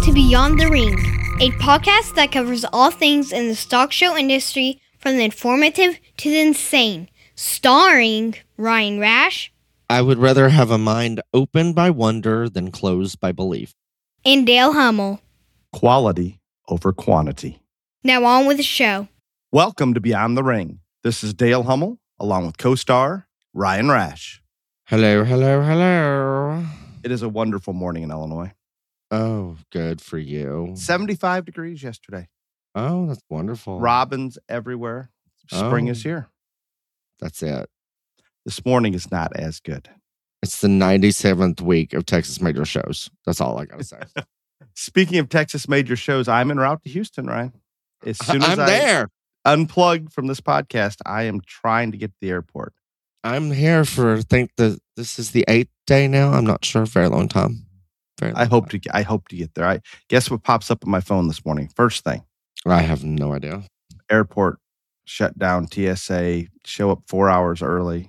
to Beyond the Ring, a podcast that covers all things in the stock show industry from the informative to the insane, starring Ryan Rash. I would rather have a mind opened by wonder than closed by belief. And Dale Hummel. Quality over quantity. Now on with the show. Welcome to Beyond the Ring. This is Dale Hummel, along with co-star Ryan Rash. Hello, hello, hello. It is a wonderful morning in Illinois. Oh, good for you. 75 degrees yesterday. Oh, that's wonderful. Robins everywhere. Spring is here. That's it. This morning is not as good. It's the 97th week of Texas Major Shows. That's all I got to say. Speaking of Texas Major Shows, I'm en route to Houston, Ryan. As soon as I'm there. Unplug from this podcast, I am trying to get to the airport. I'm here for, I think this is the 8th day now. I'm not sure. Very long time. I hope to get there. I guess what pops up on my phone this morning. First thing. I have no idea. Airport shut down, TSA, show up 4 hours early.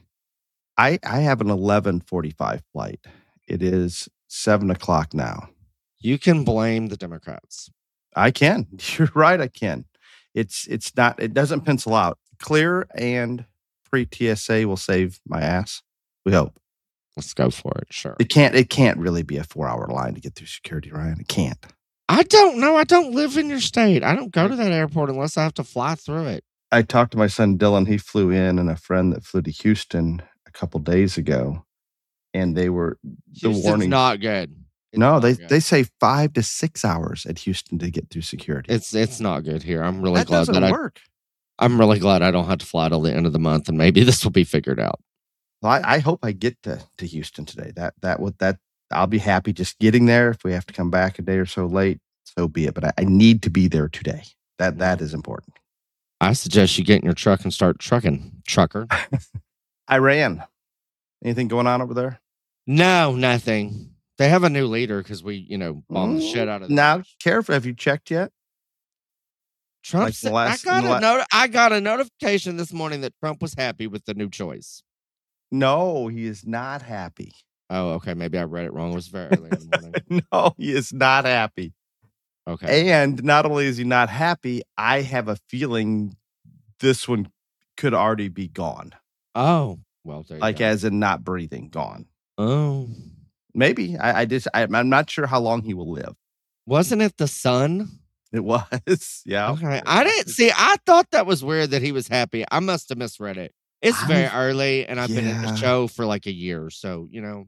I have an 11:45 flight. It is 7 o'clock now. You can blame the Democrats. I can. You're right, I can. It doesn't pencil out. Clear and pre-TSA will save my ass. We hope. Let's go for it. Sure. It can't really be a 4-hour line to get through security, Ryan. It can't. I don't know. I don't live in your state. I don't go to that airport unless I have to fly through it. I talked to my son Dylan. He flew in, and a friend that flew to Houston a couple days ago, and they were Houston's warning. Not good. They say 5 to 6 hours at Houston to get through security. It's not good here. I'm really that glad doesn't that work. I'm really glad I don't have to fly till the end of the month, and maybe this will be figured out. Well, I hope I get to Houston today. That I'll be happy just getting there. If we have to come back a day or so late, so be it. But I need to be there today. That is important. I suggest you get in your truck and start trucking, trucker. Iran. Anything going on over there? No, nothing. They have a new leader because we, bombed the shit out of them. Now, careful. Have you checked yet? Trump said, I got a notification this morning that Trump was happy with the new choice. No, he is not happy. Oh, okay. Maybe I read it wrong. It was very early in the morning. No, he is not happy. Okay. And not only is he not happy, I have a feeling this one could already be gone. Oh, well, there you go. As in not breathing, gone. Oh. Maybe. I'm not sure how long he will live. Wasn't it the sun? It was. Yeah. Okay. I thought that was weird that he was happy. I must have misread it. It's very early, and I've been in the show for like a year, so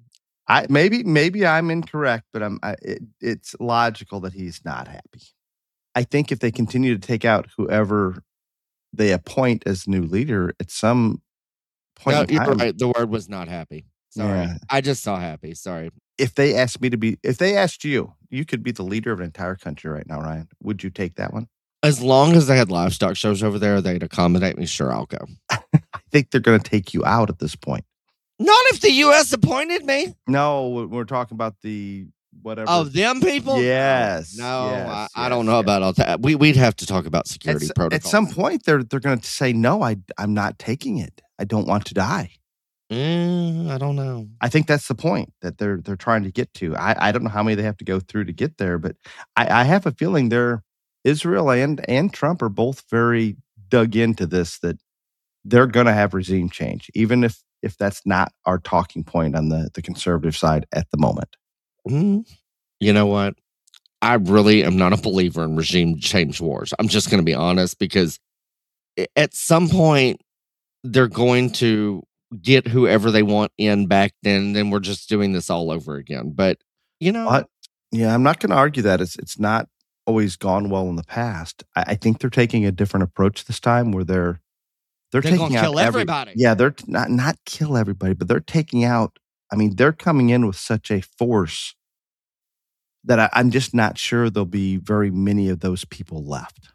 maybe I'm incorrect, but it's logical that he's not happy. I think if they continue to take out whoever they appoint as new leader at some point, you're right. The word was not happy. Sorry, yeah. I just saw happy. Sorry. If they asked you, you could be the leader of an entire country right now, Ryan. Would you take that one? As long as they had livestock shows over there, they'd accommodate me. Sure, I'll go. I think they're going to take you out at this point. Not if the U.S. appointed me. No, we're talking about the whatever. Oh, them people? Yes. No, yes, I don't know about all that. We'd have to talk about security protocols. At some point, they're going to say, no, I'm not taking it. I don't want to die. I don't know. I think that's the point that they're trying to get to. I don't know how many they have to go through to get there, but I have a feeling Israel and Trump are both very dug into this, that they're going to have regime change, even if that's not our talking point on the conservative side at the moment. You know what? I really am not a believer in regime change wars. I'm just going to be honest, because at some point they're going to get whoever they want in back then we're just doing this all over again. But, I'm not going to argue that. It's not always gone well in the past. I think they're taking a different approach this time, where they're taking out kill everybody. Yeah, they're not kill everybody, but they're taking out. I mean, they're coming in with such a force that I'm just not sure there'll be very many of those people left.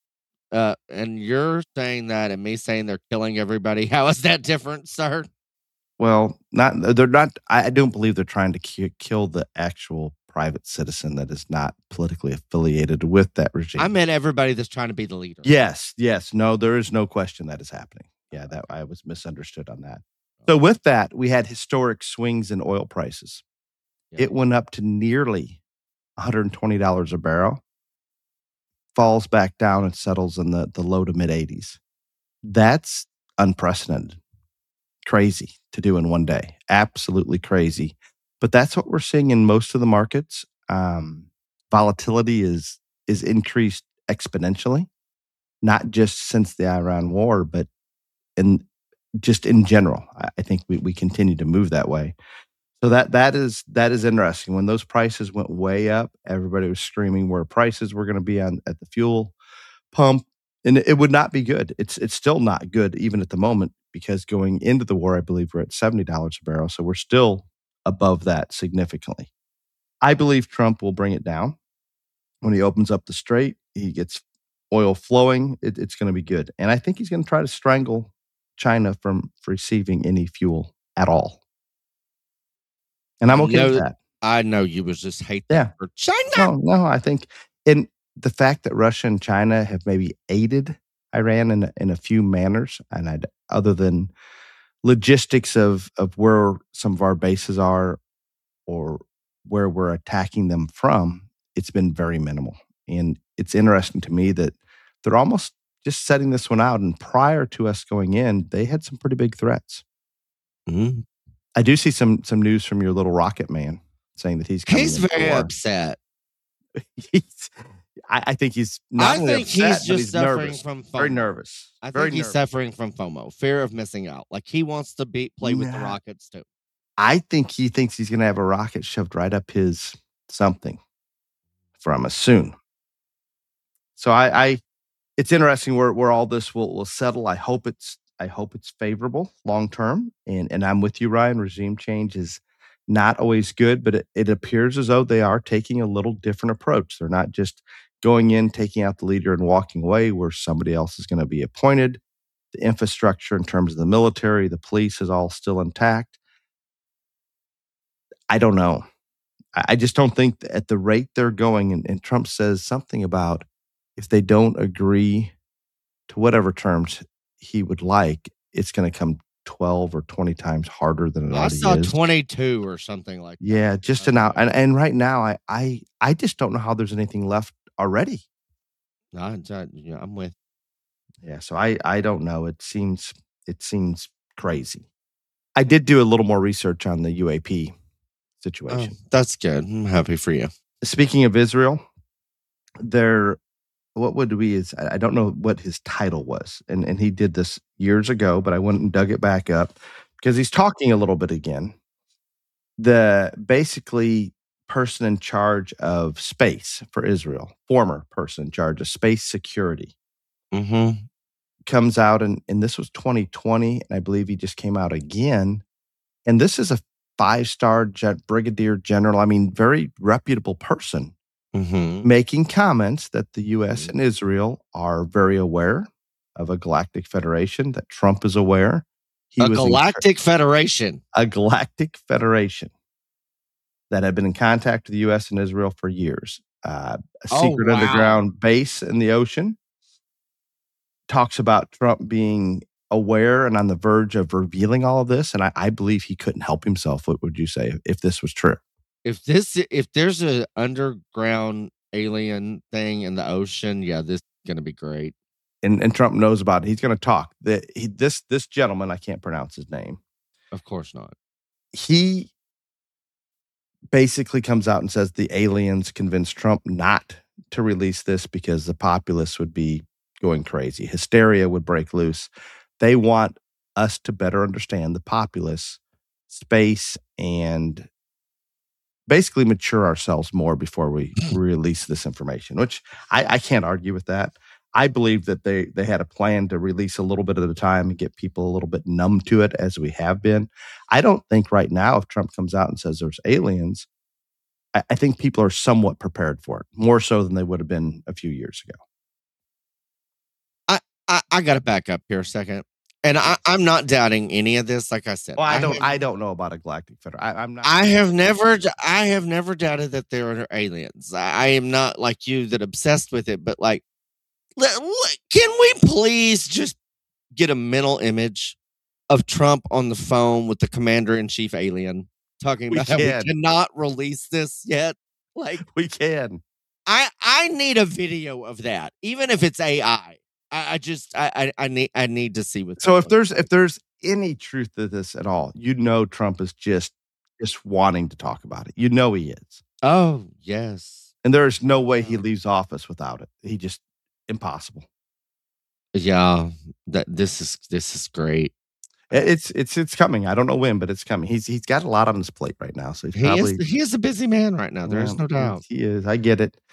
And you're saying that, and me saying they're killing everybody. How is that different, sir? Well, they're not. I don't believe they're trying to kill the actual private citizen that is not politically affiliated with that regime. I meant everybody that's trying to be the leader. Yes. No, there is no question that is happening. Yeah, that I was misunderstood on that. So with that, we had historic swings in oil prices. Yeah. It went up to nearly $120 a barrel, falls back down and settles in the low to mid 80s. That's unprecedented. Crazy to do in one day. Absolutely crazy. But that's what we're seeing in most of the markets. Volatility is increased exponentially, not just since the Iran war, but in general. I think we continue to move that way. So that is interesting. When those prices went way up, everybody was screaming where prices were going to be at the fuel pump, and it would not be good. It's still not good even at the moment, because going into the war, I believe we're at $70 a barrel, so we're still above that significantly. I believe Trump will bring it down when he opens up the strait. He gets oil flowing. It's going to be good, and I think he's going to try to strangle China from receiving any fuel at all. And I'm okay with that. I know you was just hate that for China. No, I think in the fact that Russia and China have maybe aided Iran in a few manners, and other than logistics of where some of our bases are or where we're attacking them from, it's been very minimal. And it's interesting to me that they're almost just setting this one out. And prior to us going in, they had some pretty big threats. Mm-hmm. I do see some news from your little rocket man saying that he's very upset. I think he's not only upset, he's just suffering nervous. from FOMO. Very nervous. I think he's suffering from FOMO, fear of missing out. Like he wants to play with the Rockets too. I think he thinks he's going to have a rocket shoved right up his something from us soon. So it's interesting where all this will settle. I hope it's favorable long term, and I'm with you, Ryan. Regime change is not always good, but it appears as though they are taking a little different approach. They're not just going in, taking out the leader and walking away, where somebody else is going to be appointed. The infrastructure in terms of the military, the police is all still intact. I don't know. I just don't think that at the rate they're going, and Trump says something about if they don't agree to whatever terms he would like, it's going to come 12 or 20 times harder than it already is. I saw 22 or something like that. Yeah, just now. And right now, I just don't know how there's anything left already. I'm with. Yeah, so I don't know. It seems crazy. I did do a little more research on the UAP situation. Oh, that's good. I'm happy for you. Speaking of Israel, I don't know what his title was. And he did this years ago, but I went and dug it back up because he's talking a little bit again. The basically person in charge of space for Israel, former person in charge of space security, comes out, and this was 2020, and I believe he just came out again. And this is a 5-star brigadier general, I mean, very reputable person, making comments that the U.S. and Israel are very aware of a galactic federation, that Trump is aware. A galactic federation that had been in contact with the U.S. and Israel for years. A secret underground base in the ocean. Talks about Trump being aware and on the verge of revealing all of this. And I believe he couldn't help himself. What would you say if this was true? If there's an underground alien thing in the ocean, yeah, this is going to be great. And Trump knows about it. He's going to talk. This gentleman, I can't pronounce his name. Of course not. He basically comes out and says the aliens convinced Trump not to release this because the populace would be going crazy. Hysteria would break loose. They want us to better understand the populace, space, and basically mature ourselves more before we release this information, which I can't argue with that. I believe that they had a plan to release a little bit at a time and get people a little bit numb to it, as we have been. I don't think right now, if Trump comes out and says there's aliens, I think people are somewhat prepared for it, more so than they would have been a few years ago. I got to back up here a second. And I'm not doubting any of this. Like I said, well, I don't know about a galactic federation. I'm not. I have never doubted that there are aliens. I am not like you that obsessed with it, but like, can we please just get a mental image of Trump on the phone with the commander-in-chief alien talking about how we cannot release this yet? Like, We can. I need a video of that, even if it's AI. I need to see what. So if there's any truth to this at all, Trump is just wanting to talk about it. He is. Oh yes, And there is no way he leaves office without it. He just impossible. yeah. This is great. It's coming. I don't know when, but it's coming. He's got a lot on his plate right now, so He is a busy man right now. There's no doubt. He is. I get it.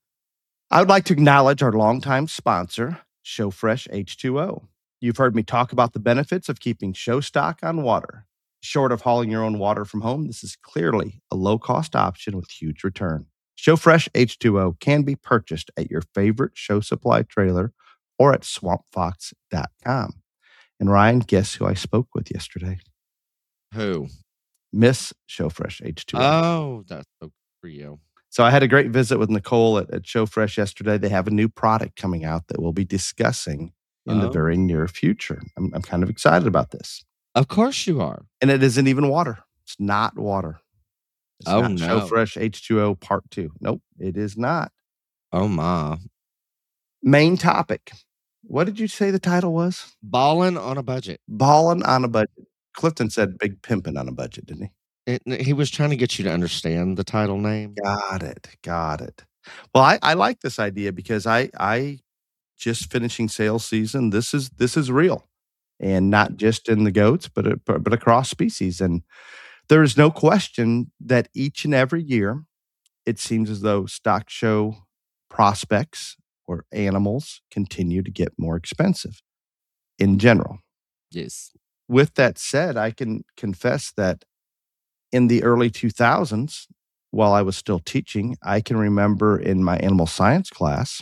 I would like to acknowledge our longtime sponsor, ShowFresh H2O. You've heard me talk about the benefits of keeping show stock on water. Short of hauling your own water from home, this is clearly a low-cost option with huge return. ShowFresh H2O can be purchased at your favorite show supply trailer or at swampfox.com. And Ryan, guess who I spoke with yesterday? Who? Miss ShowFresh H2O. Oh, that's so good for you. So I had a great visit with Nicole at ShowFresh yesterday. They have a new product coming out that we'll be discussing in the very near future. I'm kind of excited about this. Of course you are. And it isn't even water. It's not water. It's not no. ShowFresh H2O Part 2. Nope, it is not. Oh, my. Main topic. What did you say the title was? Ballin' on a budget. Ballin' on a budget. Clifton said big pimpin' on a budget, didn't he? He was trying to get you to understand the title name. Got it. Well, I like this idea because I just finishing sales season. This is real, and not just in the goats, but across species. And there is no question that each and every year, it seems as though stock show prospects or animals continue to get more expensive in general. Yes. With that said, I can confess that in the early 2000s, while I was still teaching, I can remember in my animal science class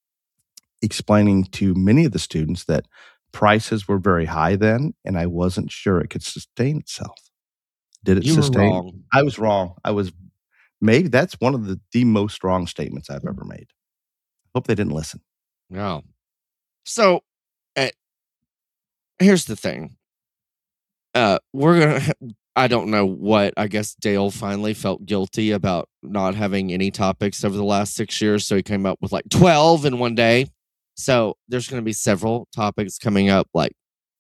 explaining to many of the students that prices were very high then, and I wasn't sure it could sustain itself. Did it sustain? Were wrong. I was wrong. Maybe that's one of the most wrong statements I've ever made. Hope they didn't listen. No. So, here's the thing. I don't know what. I guess Dale finally felt guilty about not having any topics over the last 6 years, so he came up with like 12 in one day. So there's going to be several topics coming up, like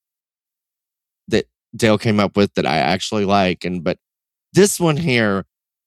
that Dale came up with that I actually like, but this one here,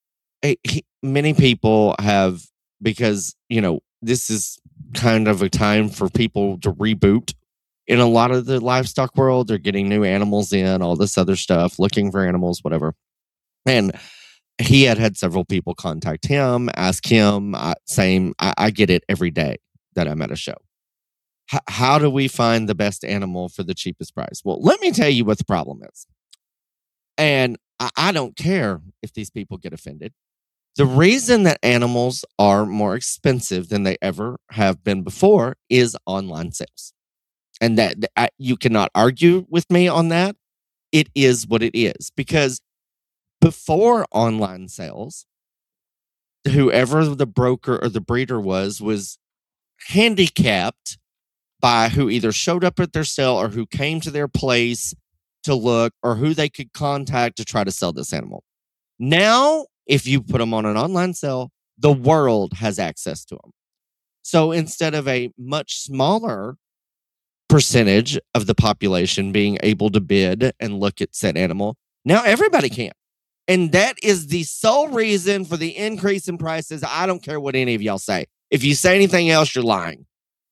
many people have, because this is kind of a time for people to reboot. In a lot of the livestock world, they're getting new animals in, all this other stuff, looking for animals, whatever. And he had several people contact him, ask him, saying, I get it every day that I'm at a show. How do we find the best animal for the cheapest price? Well, let me tell you what the problem is. And I don't care if these people get offended. The reason that animals are more expensive than they ever have been before is online sales. And that you cannot argue with me on that. It is what it is. Because before online sales, whoever the broker or the breeder was handicapped by who either showed up at their sale or who came to their place to look or who they could contact to try to sell this animal. Now, if you put them on an online sale, the world has access to them. So instead of a much smaller percentage of the population being able to bid and look at said animal, now everybody can. And that is the sole reason for the increase in prices. I don't care what any of y'all say. If you say anything else, you're lying.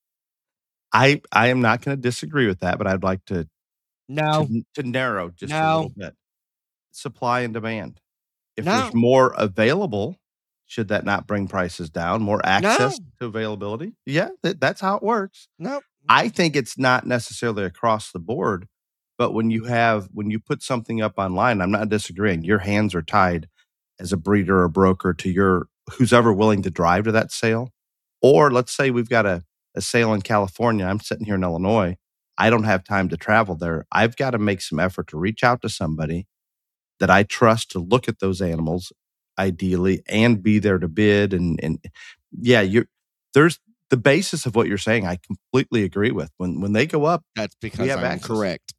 I am not going to disagree with that, but I'd like to narrow just a little bit. Supply and demand. If there's more available, should that not bring prices down? More access to availability? Yeah, that's how it works. Nope. I think it's not necessarily across the board, but when you put something up online, I'm not disagreeing. Your hands are tied as a breeder or broker to who's ever willing to drive to that sale. Or let's say we've got a sale in California. I'm sitting here in Illinois. I don't have time to travel there. I've got to make some effort to reach out to somebody that I trust to look at those animals ideally and be there to bid. And yeah, there's the basis of what you're saying. I completely agree with. When they go up, that's because I'm correct.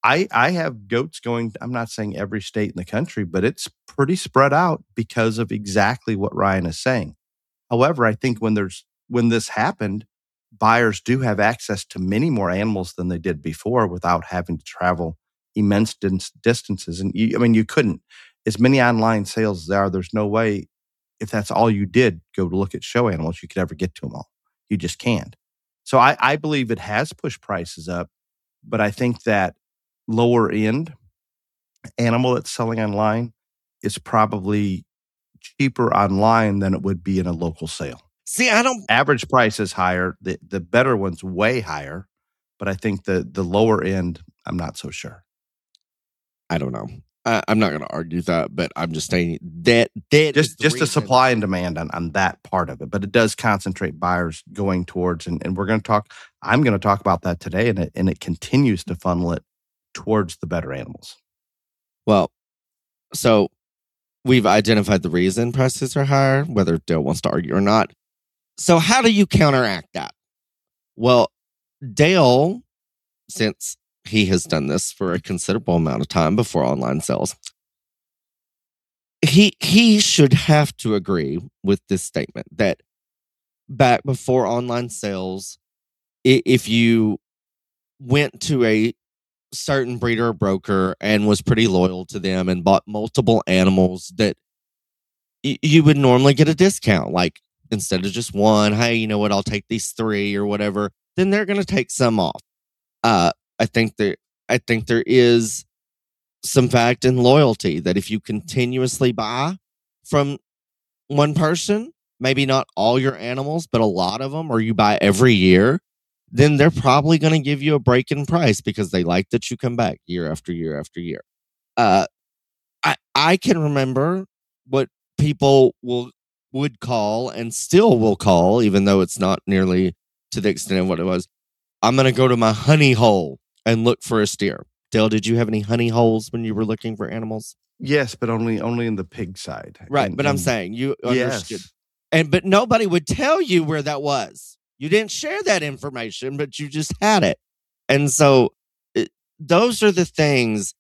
I have goats going, I'm not saying every state in the country, but it's pretty spread out because of exactly what Ryan is saying. However, I think when this happened, buyers do have access to many more animals than they did before without having to travel immense distances. And you couldn't. As many online sales as there are, there's no way, if that's all you did, go to look at show animals, you could ever get to them all. You just can't. So I believe it has pushed prices up, but I think that lower end animal that's selling online is probably cheaper online than it would be in a local sale. See, I don't. Average price is higher. The better one's way higher, but I think the lower end, I'm not so sure. I don't know. I'm not going to argue that, but I'm just saying that just a supply and demand on that part of it. But it does concentrate buyers going towards, and we're going to talk. I'm going to talk about that today, and it continues to funnel it towards the better animals. Well, so we've identified the reason prices are higher, whether Dale wants to argue or not. So how do you counteract that? Well, Dale, since he has done this for a considerable amount of time before online sales, he should have to agree with this statement that back before online sales, if you went to a certain breeder or broker and was pretty loyal to them and bought multiple animals, that you would normally get a discount. Like, instead of just one, hey, you know what, I'll take these 3 or whatever, then they're going to take some off. I think there is some fact in loyalty that if you continuously buy from one person, maybe not all your animals, but a lot of them, or you buy every year, then they're probably going to give you a break in price because they like that you come back year after year after year. I can remember what people would call, and still will call, even though it's not nearly to the extent of what it was, I'm going to go to my honey hole and look for a steer. Dale, did you have any honey holes when you were looking for animals? Yes, but only in the pig side. Right, but I'm saying you understood. Yes. But nobody would tell you where that was. You didn't share that information, but you just had it. And so those are the things.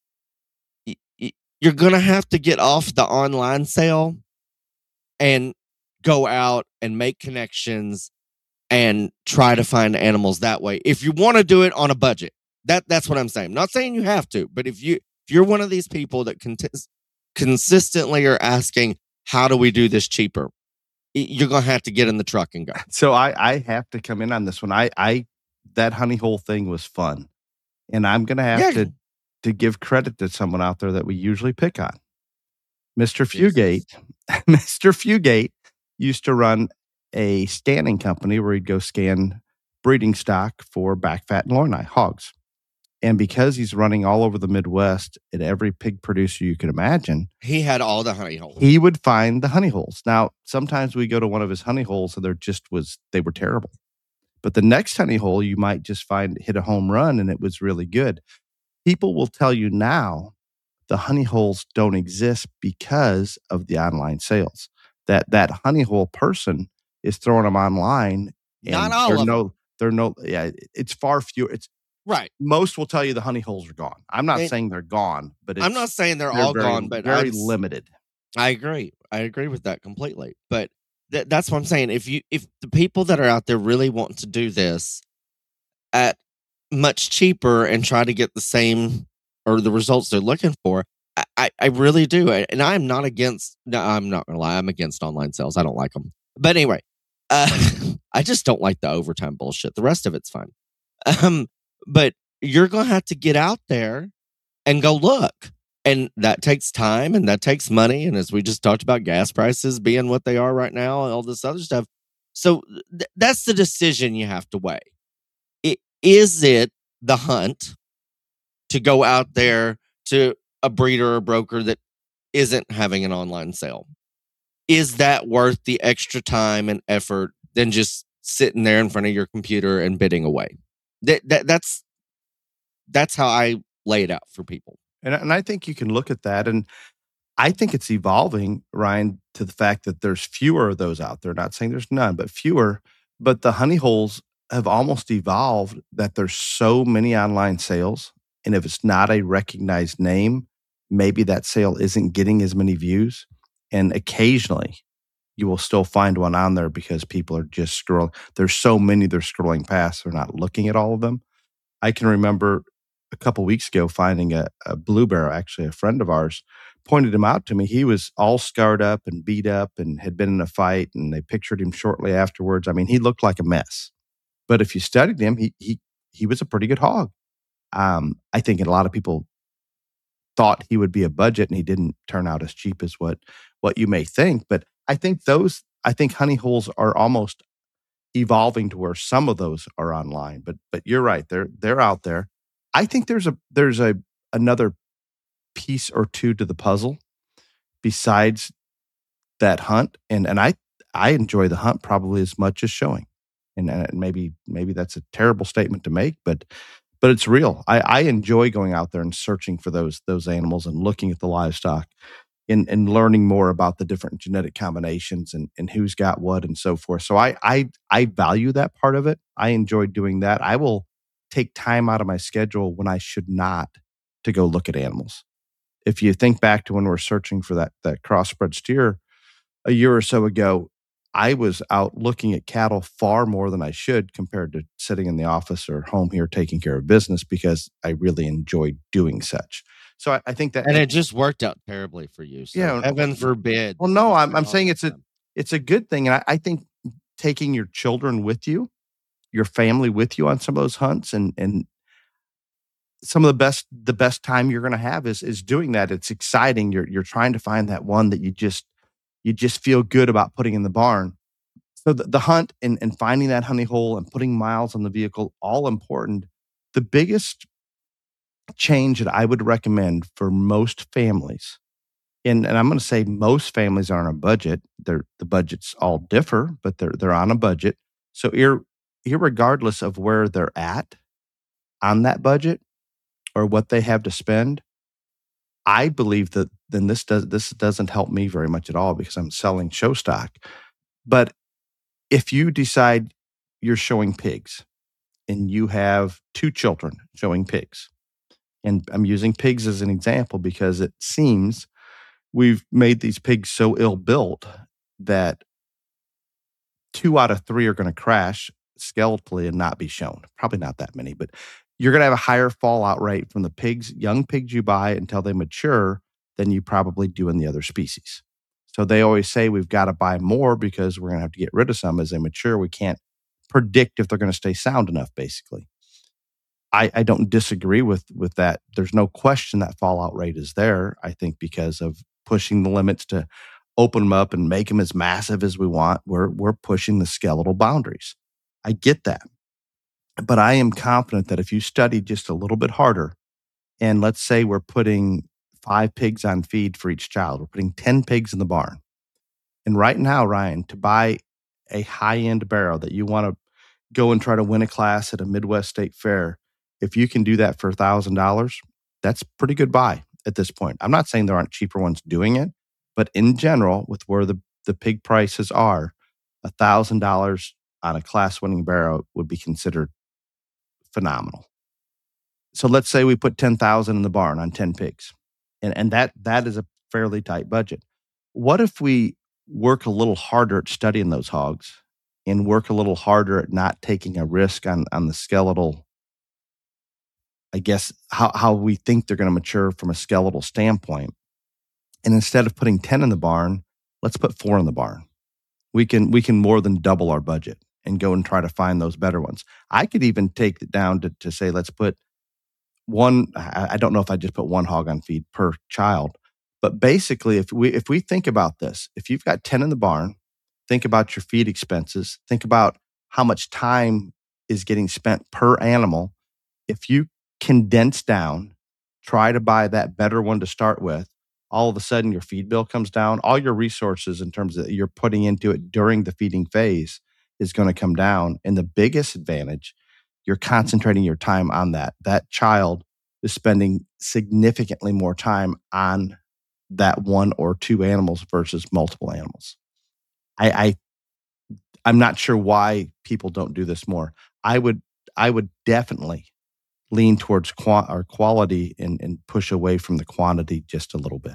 You're going to have to get off the online sale and go out and make connections and try to find animals that way. If you want to do it on a budget, that's what I'm saying. I'm not saying you have to, but if you're one of these people that consistently are asking, how do we do this cheaper? You're going to have to get in the truck and go. So I have to come in on this one. That honey hole thing was fun. And I'm going to have to give credit to someone out there that we usually pick on. Mr. Fugate. Mr. Fugate used to run a scanning company where he'd go scan breeding stock for back fat and loin eye hogs. And because he's running all over the Midwest at every pig producer you could imagine, he had all the honey holes. He would find the honey holes. Now, sometimes we go to one of his honey holes and they were terrible. But the next honey hole you might just hit a home run and it was really good. People will tell you now the honey holes don't exist because of the online sales. That honey hole person is throwing them online. And not all of them. It's far fewer. It's right. Most will tell you the honey holes are gone. I'm not saying they're gone, but I'm not saying they're all gone, but very limited. I agree. I agree with that completely. But that's what I'm saying. If the people that are out there really want to do this at much cheaper and try to get the same or the results they're looking for, I really do. And I'm not against. No, I'm not gonna lie. I'm against online sales. I don't like them. But anyway, I just don't like the overtime bullshit. The rest of it's fine. But you're going to have to get out there and go look. And that takes time and that takes money. And as we just talked about, gas prices being what they are right now and all this other stuff. So that's the decision you have to weigh. Is it the hunt to go out there to a breeder or broker that isn't having an online sale? Is that worth the extra time and effort than just sitting there in front of your computer and bidding away? That's how I lay it out for people. And I think you can look at that. And I think it's evolving, Ryan, to the fact that there's fewer of those out there. Not saying there's none, but fewer. But the honey holes have almost evolved that there's so many online sales And if it's not a recognized name, maybe that sale isn't getting as many views. And occasionally you will still find one on there because people are just scrolling. There's so many they're scrolling past. They're not looking at all of them. I can remember a couple weeks ago finding a blue barrel, actually a friend of ours pointed him out to me. He was all scarred up and beat up and had been in a fight, and they pictured him shortly afterwards. I mean, he looked like a mess. But if you studied him, he was a pretty good hog. I think a lot of people thought he would be a budget, and he didn't turn out as cheap as what you may think. But I think honey holes are almost evolving to where some of those are online. But you're right, they're out there. I think there's another piece or two to the puzzle besides that hunt, and I enjoy the hunt probably as much as showing. And maybe that's a terrible statement to make, but it's real. I enjoy going out there and searching for those animals and looking at the livestock and learning more about the different genetic combinations and who's got what and so forth. So I value that part of it. I enjoy doing that. I will take time out of my schedule when I should not to go look at animals. If you think back to when we're searching for that crossbred steer a year or so ago, I was out looking at cattle far more than I should compared to sitting in the office or home here taking care of business because I really enjoyed doing such. So I think that, and it just worked out terribly for you. So yeah, heaven forbid. Well, no, I'm saying it's a good thing, and I think taking your children with you, your family with you on some of those hunts, and some of the best time you're going to have is doing that. It's exciting. You're trying to find that one that you just feel good about putting in the barn. So the hunt and finding that honey hole and putting miles on the vehicle, all important. The biggest change that I would recommend for most families, and I'm going to say most families are on a budget. The budgets all differ, but they're on a budget. So irregardless of where they're at on that budget or what they have to spend, I believe that then this doesn't help me very much at all because I'm selling show stock. But if you decide you're showing pigs and you have 2 children showing pigs, and I'm using pigs as an example because it seems we've made these pigs so ill-built that 2 out of 3 are going to crash skeletally and not be shown. Probably not that many, but you're going to have a higher fallout rate from the young pigs you buy until they mature than you probably do in the other species. So they always say we've got to buy more because we're going to have to get rid of some as they mature. We can't predict if they're going to stay sound enough, basically. I don't disagree with that. There's no question that fallout rate is there, I think, because of pushing the limits to open them up and make them as massive as we want. We're pushing the skeletal boundaries. I get that. But I am confident that if you study just a little bit harder, and let's say we're putting 5 pigs on feed for each child, we're putting 10 pigs in the barn. And right now, Ryan, to buy a high-end barrow that you want to go and try to win a class at a Midwest State Fair, if you can do that for $1,000, that's pretty good buy at this point. I'm not saying there aren't cheaper ones doing it, but in general, with where the pig prices are, $1,000 on a class-winning barrow would be considered phenomenal. So let's say we put $10,000 in the barn on 10 pigs, and that is a fairly tight budget. What if we work a little harder at studying those hogs and work a little harder at not taking a risk on the skeletal, I guess, how we think they're going to mature from a skeletal standpoint. And instead of putting 10 in the barn, let's put 4 in the barn. We can more than double our budget and go and try to find those better ones. I could even take it down to say, let's put one. I don't know if I just put 1 hog on feed per child, but basically, if we think about this, if you've got 10 in the barn, think about your feed expenses, think about how much time is getting spent per animal. If you condense down, try to buy that better one to start with, all of a sudden your feed bill comes down. All your resources in terms of you're putting into it during the feeding phase is going to come down. And the biggest advantage, you're concentrating your time on that. That child is spending significantly more time on that 1 or 2 animals versus multiple animals. I'm not sure why people don't do this more. I would definitely lean towards quality and push away from the quantity just a little bit.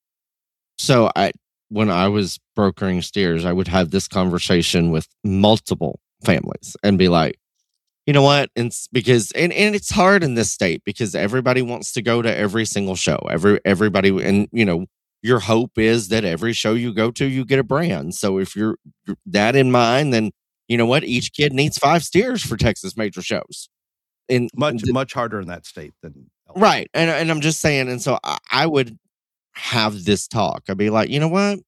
So when I was brokering steers, I would have this conversation with multiple families and be like, you know what? And it's hard in this state because everybody wants to go to every single show. Everybody, and your hope is that every show you go to, you get a brand. So if you're that in mind, then you know what? Each kid needs 5 steers for Texas major shows. And much harder in that state than elsewhere. Right. And I'm just saying, and so I would have this talk. I'd be like, you know what?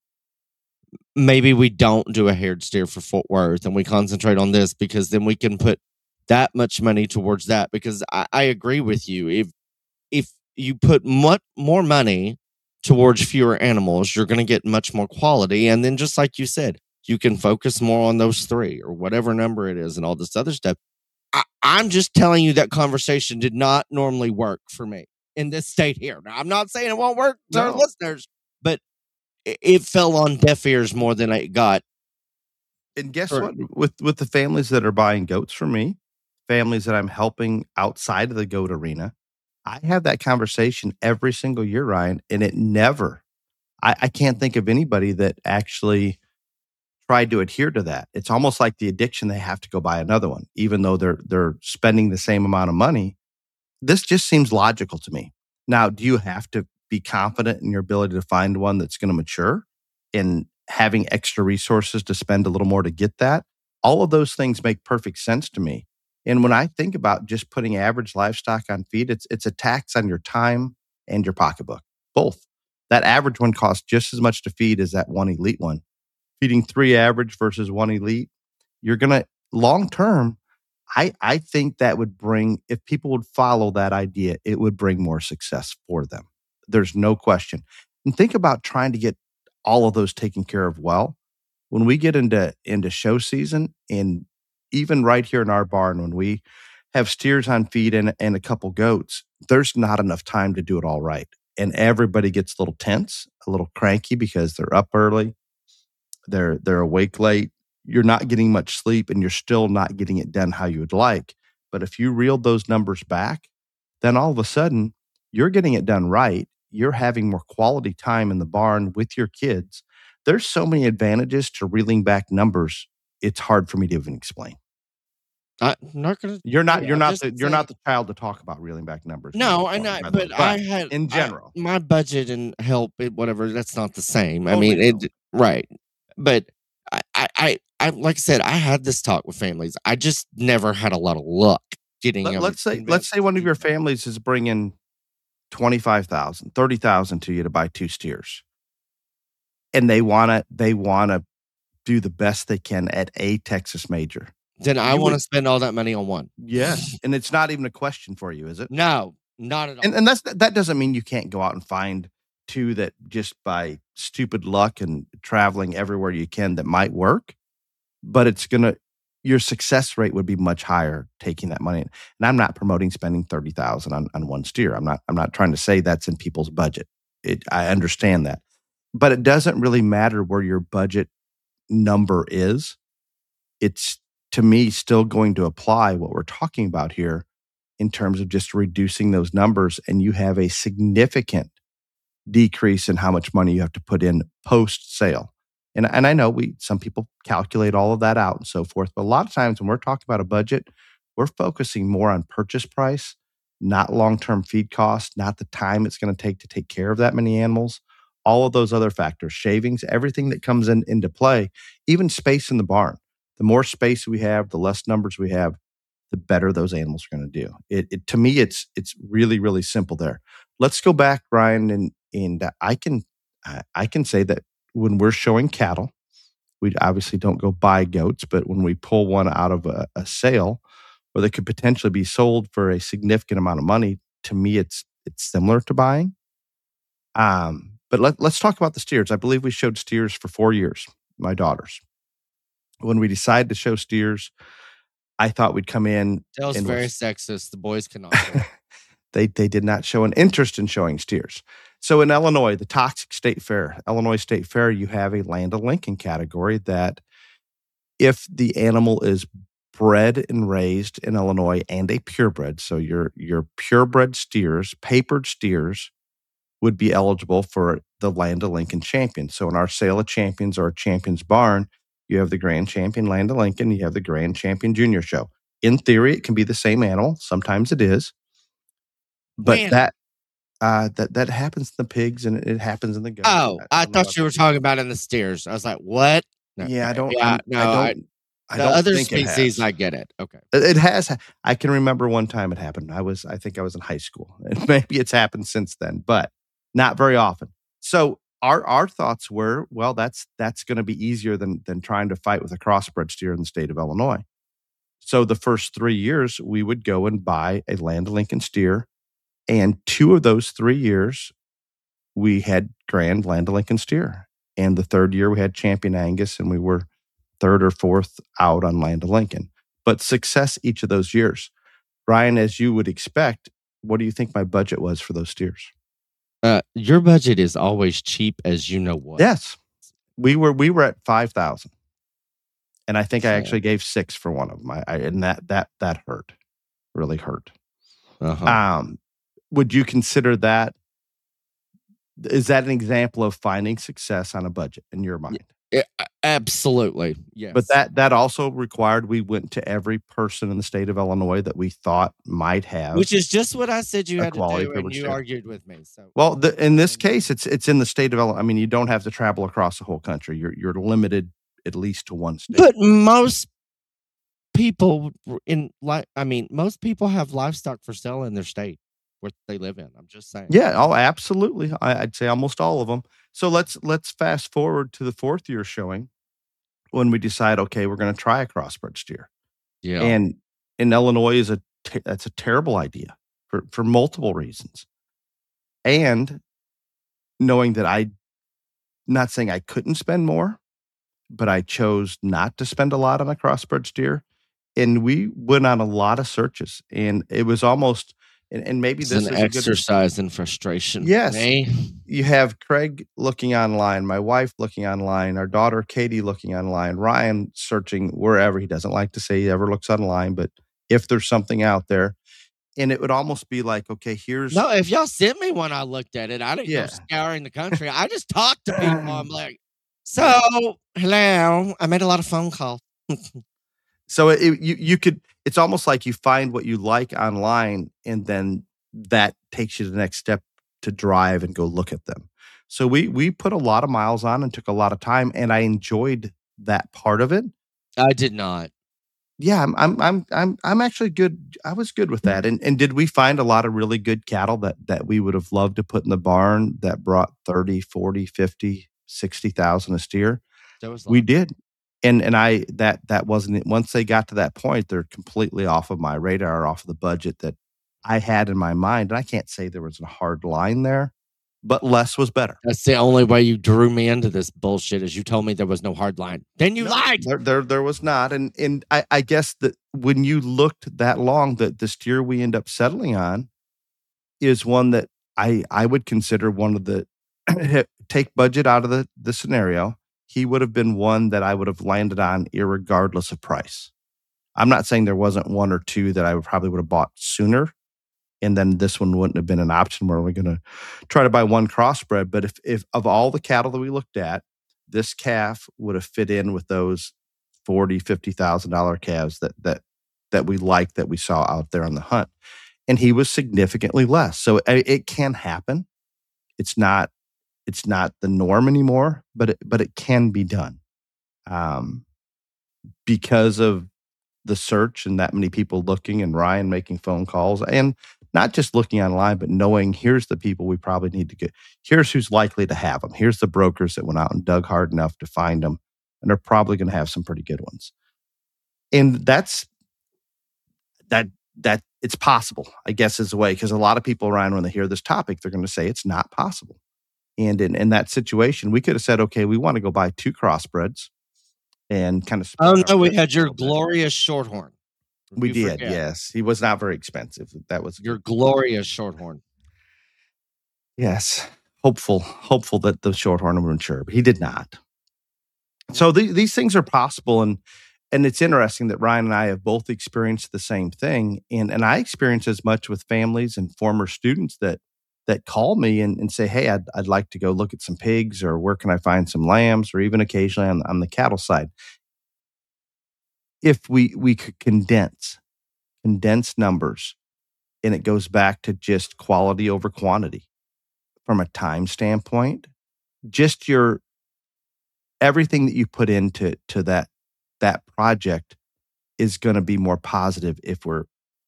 Maybe we don't do a haired steer for Fort Worth and we concentrate on this because then we can put that much money towards that. Because I agree with you. If you put much more money towards fewer animals, you're going to get much more quality. And then just like you said, you can focus more on those 3 or whatever number it is and all this other stuff. I'm just telling you that conversation did not normally work for me in this state here. Now, I'm not saying it won't work to our listeners, but it fell on deaf ears more than it got. And guess what? With the families that are buying goats from me, families that I'm helping outside of the goat arena, I have that conversation every single year, Ryan, and it never, I can't think of anybody that actually tried to adhere to that. It's almost like the addiction. They have to go buy another one, even though they're spending the same amount of money. This just seems logical to me. Now, do you have to be confident in your ability to find one that's going to mature and having extra resources to spend a little more to get that? All of those things make perfect sense to me. And when I think about just putting average livestock on feed, it's a tax on your time and your pocketbook, both. That average one costs just as much to feed as that one elite one. Feeding 3 average versus 1 elite, you're going to, long term, I think that would bring, if people would follow that idea, it would bring more success for them. There's no question. And think about trying to get all of those taken care of well. When we get into show season, and even right here in our barn, when we have steers on feed and a couple goats, there's not enough time to do it all right. And everybody gets a little tense, a little cranky because they're up early. They're awake late. You're not getting much sleep and you're still not getting it done how you would like. But if you reeled those numbers back, then all of a sudden you're getting it done right. You're having more quality time in the barn with your kids. There's so many advantages to reeling back numbers. It's hard for me to even explain. You're not the child to talk about reeling back numbers. No, I'm not. But I had in general my budget and help, whatever. That's not the same. I mean, right. But I like I said, I had this talk with families. I just never had a lot of luck getting. Let's say one of your families is bringing $25,000, $30,000 to you to buy 2 steers, and they wanna do the best they can at a Texas major. Then I want to spend all that money on one. Yes, and it's not even a question for you, is it? No, not at all. And that doesn't mean you can't go out and find 2 that just by stupid luck and traveling everywhere you can that might work, but your success rate would be much higher taking that money. And I'm not promoting spending $30,000 on one steer. I'm not trying to say that's in people's budget. I understand that, but it doesn't really matter where your budget number is. It's, to me, still going to apply what we're talking about here in terms of just reducing those numbers, and you have a significant decrease in how much money you have to put in post-sale. And I know some people calculate all of that out and so forth, but a lot of times when we're talking about a budget, we're focusing more on purchase price, not long-term feed costs, not the time it's going to take care of that many animals, all of those other factors, shavings, everything that comes into play, even space in the barn. The more space we have, the less numbers we have, the better those animals are going to do. To me, it's really, really simple there. Let's go back, Ryan, and I can say that when we're showing cattle, we obviously don't go buy goats, but when we pull one out of a sale where they could potentially be sold for a significant amount of money, to me, it's similar to buying. But let's talk about the steers. I believe we showed steers for 4 years, my daughters. When we decided to show steers, I thought we'd come in. That was very sexist. The boys cannot show. They did not show an interest in showing steers. So in Illinois, the Toxic State Fair, Illinois State Fair, you have a Land of Lincoln category that if the animal is bred and raised in Illinois and a purebred. So your purebred steers, papered steers, would be eligible for the Land of Lincoln Champion. So in our Sale of Champions or Champions Barn, you have the Grand Champion Land of Lincoln, you have the Grand Champion Junior Show. In theory, it can be the same animal. Sometimes it is. But Man. that happens in the pigs and it happens in the goats. Oh, I thought you were talking about in the steers. I was like, what? Yeah, I don't. Yeah, I don't other think it species, has. I get it. Okay. It has. I can remember one time it happened. I think I was in high school, and maybe it's happened since then, but not very often. So our thoughts were, well, that's going to be easier than trying to fight with a crossbred steer in the state of Illinois. So the first 3 years, we would go and buy a Land of Lincoln steer, and 2 of those 3 years, we had Grand Land of Lincoln steer, and the third year we had Champion Angus, and we were third or fourth out on Land of Lincoln. But success each of those years. Ryan, as you would expect, what do you think my budget was for those steers? Your budget is always cheap as you know what. Yes. We were at 5,000. And I think I actually gave 6 for one of them. And that hurt. Really hurt. Uh-huh. Would you consider that? Is that an example of finding success on a budget in your mind? Yeah, absolutely. Yes. But that also required we went to every person in the state of Illinois that we thought might have. Which is just what I said you had to do, and you steer. argued with me. So, well, in this case, it's in the state of Illinois. I mean, you don't have to travel across the whole country. You're limited at least to one state. But most people most people have livestock for sale in their state where they live in. I'm just saying. Yeah. Oh, absolutely. I'd say almost all of them. So let's fast forward to the 4th year showing when we decide, okay, we're going to try a crossbred steer. Yeah. And in Illinois that's a terrible idea for multiple reasons. And knowing that not saying I couldn't spend more, but I chose not to spend a lot on a crossbred steer. And we went on a lot of searches, and it was almost, and maybe it's this an is exercise in frustration. Yes. Eh? You have Craig looking online, my wife looking online, our daughter Katie looking online, Ryan searching wherever. He doesn't like to say he ever looks online, but if there's something out there, and it would almost be like, okay, here's... No, if y'all sent me one, I looked at it. I didn't go scouring the country. I just talked to people. I'm like, so, hello. I made a lot of phone calls. So you could, it's almost like you find what you like online, and then that takes you to the next step to drive and go look at them. So we put a lot of miles on and took a lot of time, and I enjoyed that part of it. I did not. Yeah, I'm actually good. I was good with that. And did we find a lot of really good cattle that we would have loved to put in the barn that brought 30, 40, 50, 60,000 a steer? We did. And that wasn't it. Once they got to that point, they're completely off of my radar, off of the budget that I had in my mind. And I can't say there was a hard line there, but less was better. That's the only way you drew me into this bullshit, is you told me there was no hard line. Then you lied. There was not. And I guess that when you looked that long, that the steer we end up settling on is one that I would consider one of the take budget out of the scenario. He would have been one that I would have landed on irregardless of price. I'm not saying there wasn't one or two that I probably would have bought sooner, and then this one wouldn't have been an option where we're going to try to buy one crossbred. But if of all the cattle that we looked at, this calf would have fit in with those $40,000, $50,000 calves that we liked, that we saw out there on the hunt, and he was significantly less. So it can happen. It's not the norm anymore, but it can be done, because of the search and that many people looking, and Ryan making phone calls, and not just looking online, but knowing here's the people we probably need to get. Here's who's likely to have them. Here's the brokers that went out and dug hard enough to find them, and they're probably going to have some pretty good ones. And that it's possible, I guess, is the way, because a lot of people, Ryan, when they hear this topic, they're going to say it's not possible. And in that situation, we could have said, okay, we want to go buy 2 crossbreds and kind of... Oh, no, we had your glorious Shorthorn. We did, yes. He was not very expensive. That was... Your glorious Shorthorn. Yes. Hopeful that the Shorthorn would mature, but he did not. So these things are possible. And And it's interesting that Ryan and I have both experienced the same thing. And I experience as much with families and former students that call me and say, hey, I'd like to go look at some pigs, or where can I find some lambs, or even occasionally on the cattle side. If we could condense numbers, and it goes back to just quality over quantity from a time standpoint, just your everything that you put into that project is going to be more positive if we're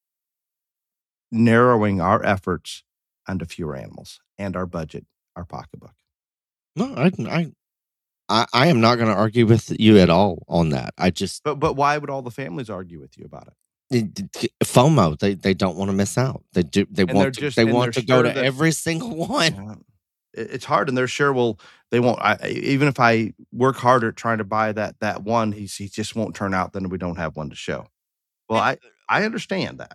narrowing our efforts onto fewer animals and our budget, our pocketbook. No, I am not going to argue with you at all on that. I just But why would all the families argue with you about it? FOMO. They don't want to miss out. They do. They And want they're to. They sure want to go to that- every single one. Yeah. It's hard, and they're sure. Well, they won't. Even if I work harder at trying to buy that one, he just won't turn out. Then we don't have one to show. Well, I understand that.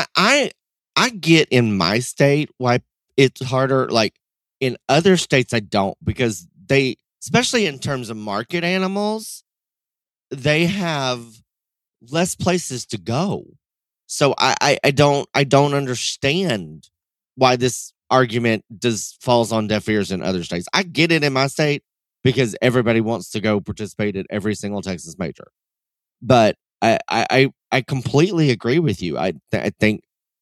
I get in my state why it's harder. Like in other states, I don't, because they, especially in terms of market animals, they have less places to go. So I don't understand why this argument falls on deaf ears in other states. I get it in my state because everybody wants to go participate at every single Texas major. But I completely agree with you. I think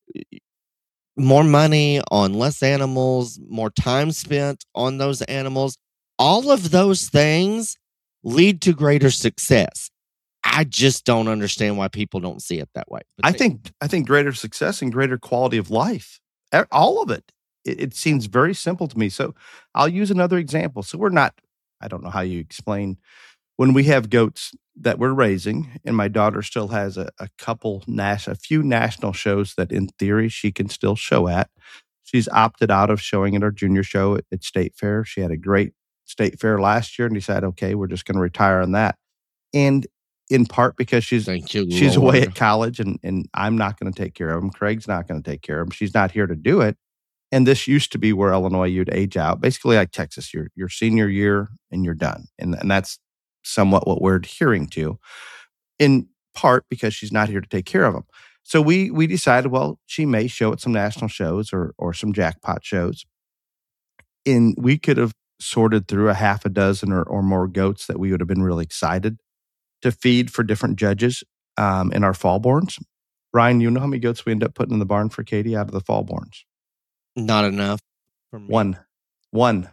more money on less animals, more time spent on those animals, all of those things lead to greater success. I just don't understand why people don't see it that way. I think greater success and greater quality of life, all of it. It seems very simple to me. So I'll use another example. So I don't know how you explain when we have goats that we're raising, and my daughter still has a few national shows that in theory she can still show at. She's opted out of showing at our junior show at State Fair. She had a great State Fair last year and decided, okay, we're just going to retire on that. And in part because she's away at college, and I'm not going to take care of him. Craig's not going to take care of him. She's not here to do it. And this used to be where Illinois, you'd age out, basically like Texas, your senior year and you're done. And that's somewhat what we're adhering to, in part because she's not here to take care of them. So we decided, well, she may show at some national shows or some jackpot shows. And we could have sorted through a half a dozen or more goats that we would have been really excited to feed for different judges in our fallborns. Ryan, you know how many goats we end up putting in the barn for Katie out of the fallborns? Not enough for me. One.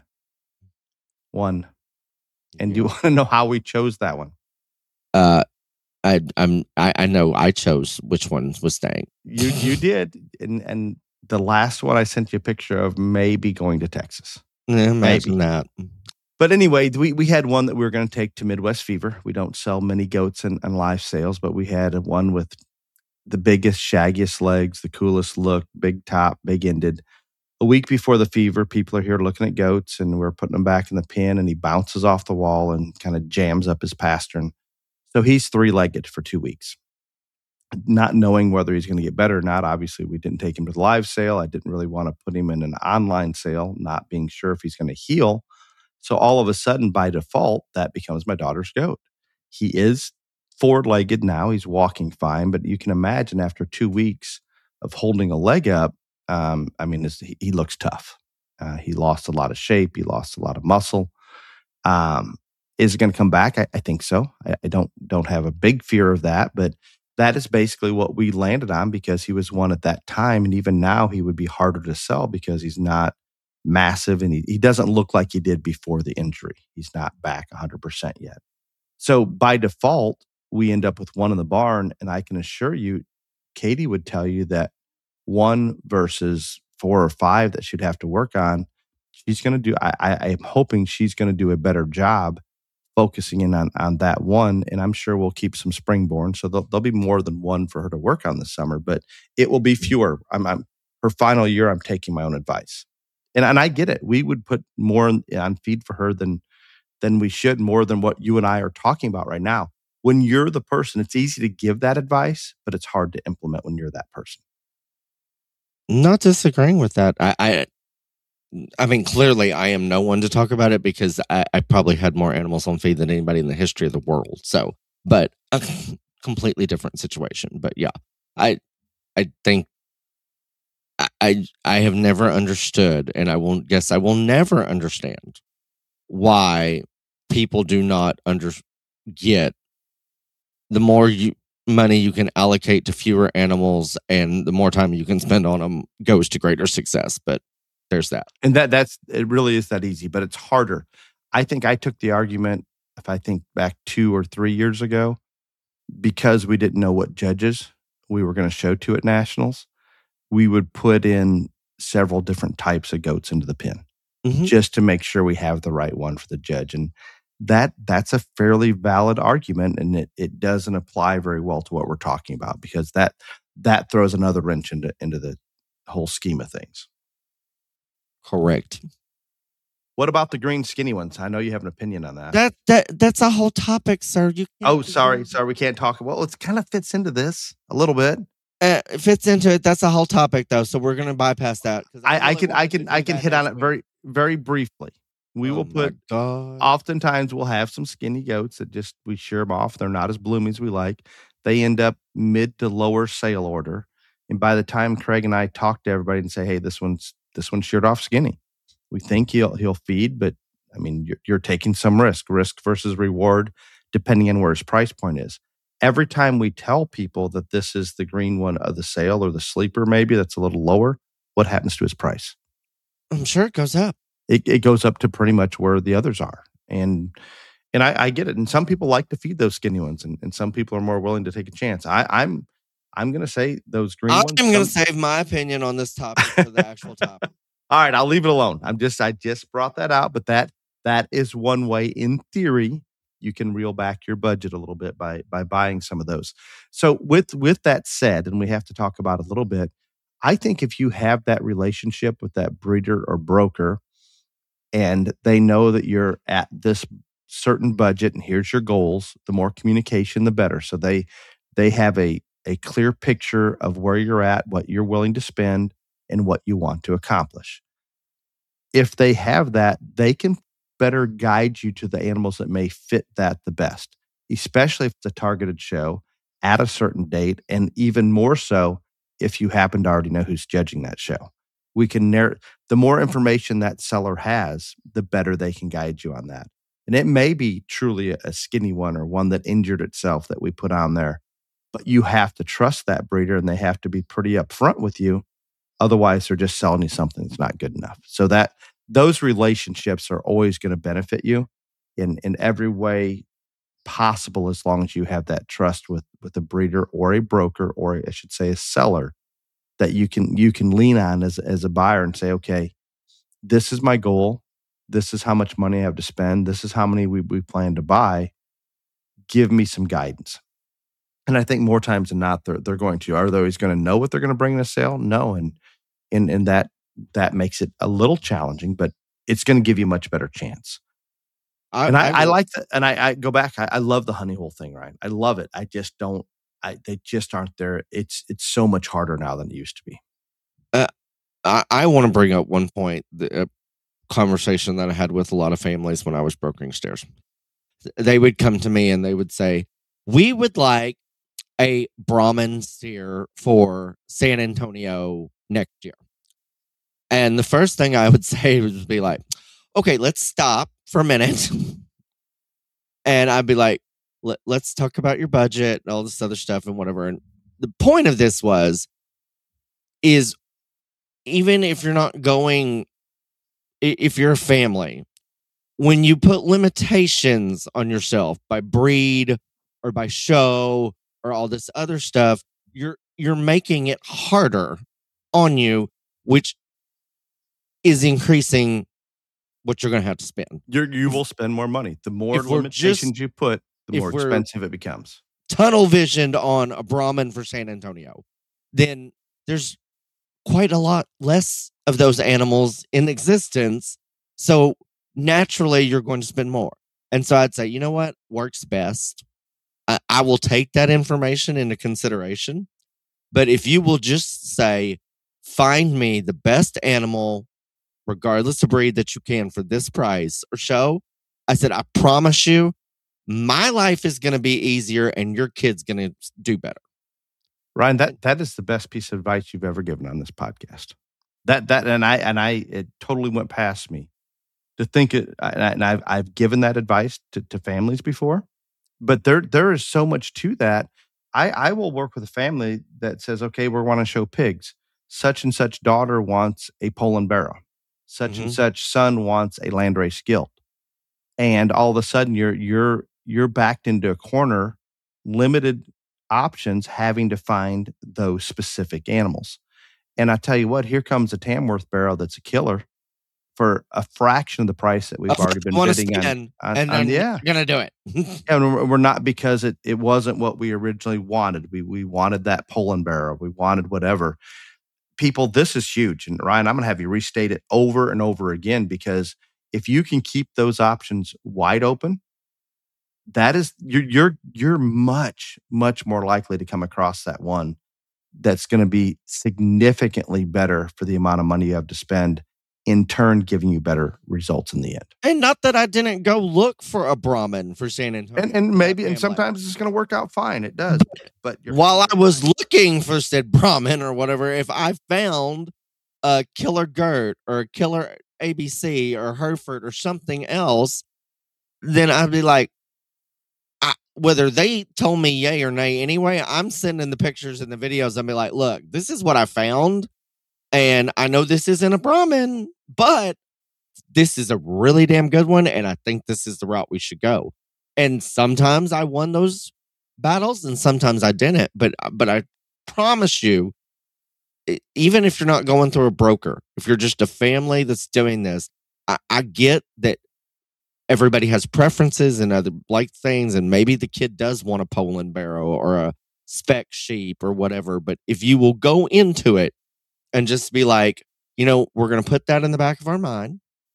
And do you want to know how we chose that one? I know I chose which one was staying. You did, and the last one I sent you a picture of may be going to Texas. Yeah, imagine that. But anyway, we had one that we were going to take to Midwest Fever. We don't sell many goats in live sales, but we had one with the biggest, shaggiest legs, the coolest look, big top, big ended. A week before the fever, people are here looking at goats, and we're putting them back in the pen, and he bounces off the wall and kind of jams up his pastern. So he's 3-legged for 2 weeks. Not knowing whether he's going to get better or not, obviously we didn't take him to the live sale. I didn't really want to put him in an online sale, not being sure if he's going to heal. So all of a sudden, by default, that becomes my daughter's goat. He is 4-legged now. He's walking fine, but you can imagine after 2 weeks of holding a leg up, he looks tough. He lost a lot of shape. He lost a lot of muscle. Is it going to come back? I think so. I don't have a big fear of that, but that is basically what we landed on because he was one at that time. And even now he would be harder to sell because he's not massive and he doesn't look like he did before the injury. He's not back 100% yet. So by default, we end up with one in the barn. And I can assure you, Katie would tell you that 1 versus 4 or 5 that she'd have to work on, she's going to do, I'm hoping she's going to do a better job focusing in on that one. And I'm sure we'll keep some springborn. So there'll be more than 1 for her to work on this summer, but it will be fewer. Her final year, I'm taking my own advice. And I get it. We would put more on feed for her than we should, more than what you and I are talking about right now. When you're the person, it's easy to give that advice, but it's hard to implement when you're that person. Not disagreeing with that. I mean, clearly I am no one to talk about it because I probably had more animals on feed than anybody in the history of the world. So but a completely different situation. But yeah, I think I have never understood, and I will never understand why people do not get the more money you can allocate to fewer animals and the more time you can spend on them goes to greater success. But there's that. And it really is that easy, but it's harder. I think I took the argument, if I think back 2 or 3 years ago, because we didn't know what judges we were going to show to at nationals, we would put in several different types of goats into the pen just to make sure we have the right one for the judge. And that's a fairly valid argument, and it doesn't apply very well to what we're talking about, because that throws another wrench into the whole scheme of things. Correct. What about the green skinny ones? I know you have an opinion on that. That's a whole topic, sir. Sorry, we can't talk. Well, it kind of fits into this a little bit. It fits into it. That's a whole topic, though, so we're going to bypass that. I can hit on it very, very briefly. We will put. Oftentimes, we'll have some skinny goats that we shear them off. They're not as bloomy as we like. They end up mid to lower sale order, and by the time Craig and I talk to everybody and say, "Hey, this one's sheared off skinny," we think he'll feed, but I mean, you're taking some risk versus reward, depending on where his price point is. Every time we tell people that this is the green one of the sale or the sleeper, maybe that's a little lower, what happens to his price? I'm sure it goes up. It goes up to pretty much where the others are. And I get it. And some people like to feed those skinny ones, and some people are more willing to take a chance. I'm going to say those green ones. I'm going to save my opinion on this topic for the actual topic. All right, I'll leave it alone. I just brought that out, but that is one way, in theory, you can reel back your budget a little bit by buying some of those. So with that said, and we have to talk about it a little bit, I think if you have that relationship with that breeder or broker, and they know that you're at this certain budget and here's your goals, the more communication, the better. So they have a clear picture of where you're at, what you're willing to spend, and what you want to accomplish. If they have that, they can better guide you to the animals that may fit that the best, especially if it's a targeted show at a certain date, and even more so if you happen to already know who's judging that show. We can the more information that seller has, the better they can guide you on that. And it may be truly a skinny one or one that injured itself that we put on there, but you have to trust that breeder, and they have to be pretty upfront with you. Otherwise, they're just selling you something that's not good enough. So those relationships are always going to benefit you in every way possible, as long as you have that trust with a breeder or a broker, or I should say a seller, that you can lean on as a buyer and say, okay, this is my goal. This is how much money I have to spend. This is how many we plan to buy. Give me some guidance. And I think more times than not, they're going to. Are they always going to know what they're going to bring in a sale? No. And that makes it a little challenging, but it's going to give you a much better chance. I like that. And I go back. I love the honey hole thing, Ryan. I love it. I just don't. They just aren't there. It's so much harder now than it used to be. I want to bring up one point, the conversation that I had with a lot of families when I was brokering steers. They would come to me and they would say, "We would like a Brahman steer for San Antonio next year." And the first thing I would say would be like, "Okay, let's stop for a minute." And I'd be like, let's talk about your budget and all this other stuff and whatever. And the point of this is even if you're not going, if you're a family, when you put limitations on yourself by breed or by show or all this other stuff, you're making it harder on you, which is increasing what you're going to have to spend. You will spend more money. The more limitations you put, the more expensive it becomes. Tunnel visioned on a Brahman for San Antonio, then there's quite a lot less of those animals in existence. So naturally, you're going to spend more. And so I'd say, you know what works best? I will take that information into consideration. But if you will just say, find me the best animal, regardless of breed, that you can for this price or show, I said, I promise you, my life is going to be easier and your kid's going to do better. Ryan, that is the best piece of advice you've ever given on this podcast. It totally went past me to think it, and I've given that advice to families before, but there is so much to that. I will work with a family that says, okay, we want to show pigs. Such and such daughter wants a Poland barrow. Such and such son wants a landrace gilt. And all of a sudden you're backed into a corner, limited options, having to find those specific animals. And I tell you what, here comes a Tamworth barrow that's a killer for a fraction of the price that we've already been bidding on. Yeah, gonna do it. And we're not, because it wasn't what we originally wanted. We wanted that Poland barrow. We wanted whatever. People, this is huge. And Ryan, I'm gonna have you restate it over and over again, because if you can keep those options wide open, that is you're much more likely to come across that one that's going to be significantly better for the amount of money you have to spend, in turn giving you better results in the end. And not that I didn't go look for a Brahmin for San Antonio. And sometimes it's going to work out fine. It does. But while I was looking for said Brahmin or whatever, if I found a killer Gert or a killer ABC or Hereford or something else, then I'd be like, whether they told me yay or nay anyway, I'm sending the pictures and the videos and be like, look, this is what I found. And I know this isn't a Brahmin, but this is a really damn good one. And I think this is the route we should go. And sometimes I won those battles and sometimes I didn't. But I promise you, even if you're not going through a broker, if you're just a family that's doing this, I get that everybody has preferences and other like things, and maybe the kid does want a Poland barrow or a spec sheep or whatever. But if you will go into it and just be like, we're going to put that in the back of our mind,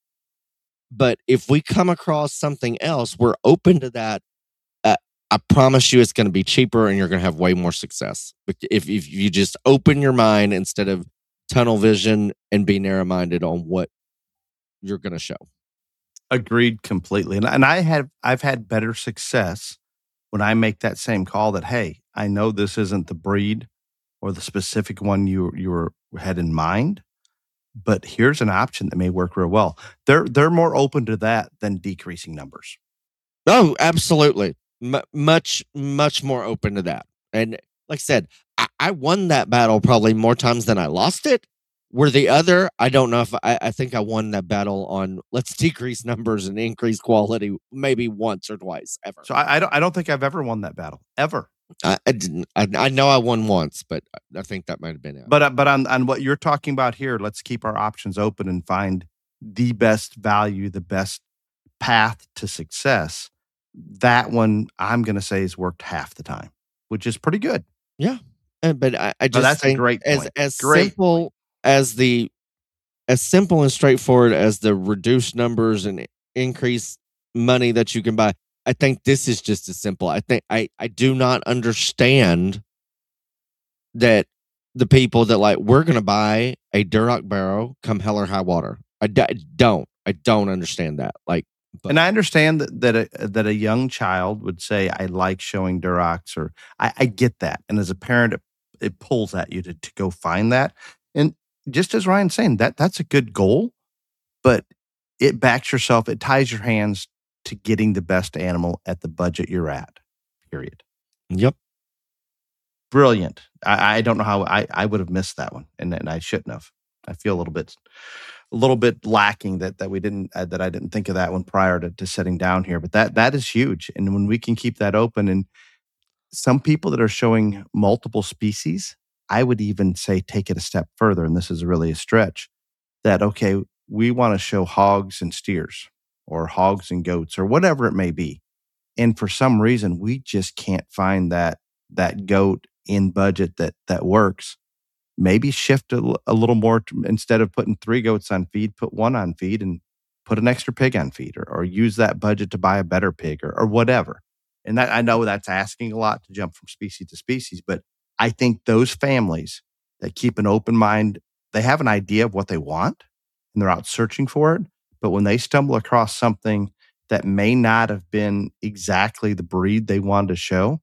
but if we come across something else, we're open to that. I promise you it's going to be cheaper and you're going to have way more success. But if you just open your mind instead of tunnel vision and be narrow-minded on what you're going to show. Agreed completely. And I've had better success when I make that same call that, hey, I know this isn't the breed or the specific one you had in mind, but here's an option that may work real well. They're more open to that than decreasing numbers. Oh, absolutely. Much more open to that. And like I said, I won that battle probably more times than I lost it. Where the other, I don't know if I think I won that battle on let's decrease numbers and increase quality maybe once or twice ever. So I don't think I've ever won that battle ever. I didn't. I know I won once, but I think that might have been it. But on what you're talking about here, let's keep our options open and find the best value, the best path to success. That one I'm going to say has worked half the time, which is pretty good. Yeah, but I just that's think a great point. As simple and straightforward as the reduced numbers and increase money that you can buy. I think this is just as simple. I think I do not understand that the people that we're going to buy a Duroc barrow come hell or high water. I don't understand that. And I understand that a young child would say, I like showing Durocs, or I get that. And as a parent, it pulls at you to go find that. And just as Ryan's saying, that's a good goal, but it backs yourself, it ties your hands to getting the best animal at the budget you're at, period. Yep. Brilliant. I don't know how I would have missed that one, and I shouldn't have. I feel a little bit lacking that we didn't that I didn't think of that one prior to sitting down here. But that is huge, and when we can keep that open, and some people that are showing multiple species, I would even say take it a step further, and this is really a stretch. That okay, we want to show hogs and steers, or hogs and goats, or whatever it may be, and for some reason we just can't find that goat in budget that works. Maybe shift a little more instead of putting 3 goats on feed, put 1 on feed and put an extra pig on feed, or use that budget to buy a better pig or whatever. And that, I know that's asking a lot to jump from species to species, but I think those families that keep an open mind, they have an idea of what they want and they're out searching for it. But when they stumble across something that may not have been exactly the breed they wanted to show,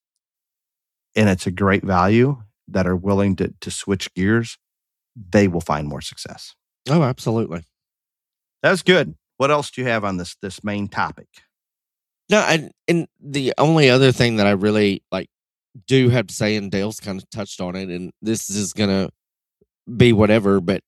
and it's a great value, that are willing to switch gears, they will find more success. Oh, absolutely. That's good. What else do you have on this main topic? No, and the only other thing that I really do have to say, and Dale's kind of touched on it, and this is gonna be whatever, but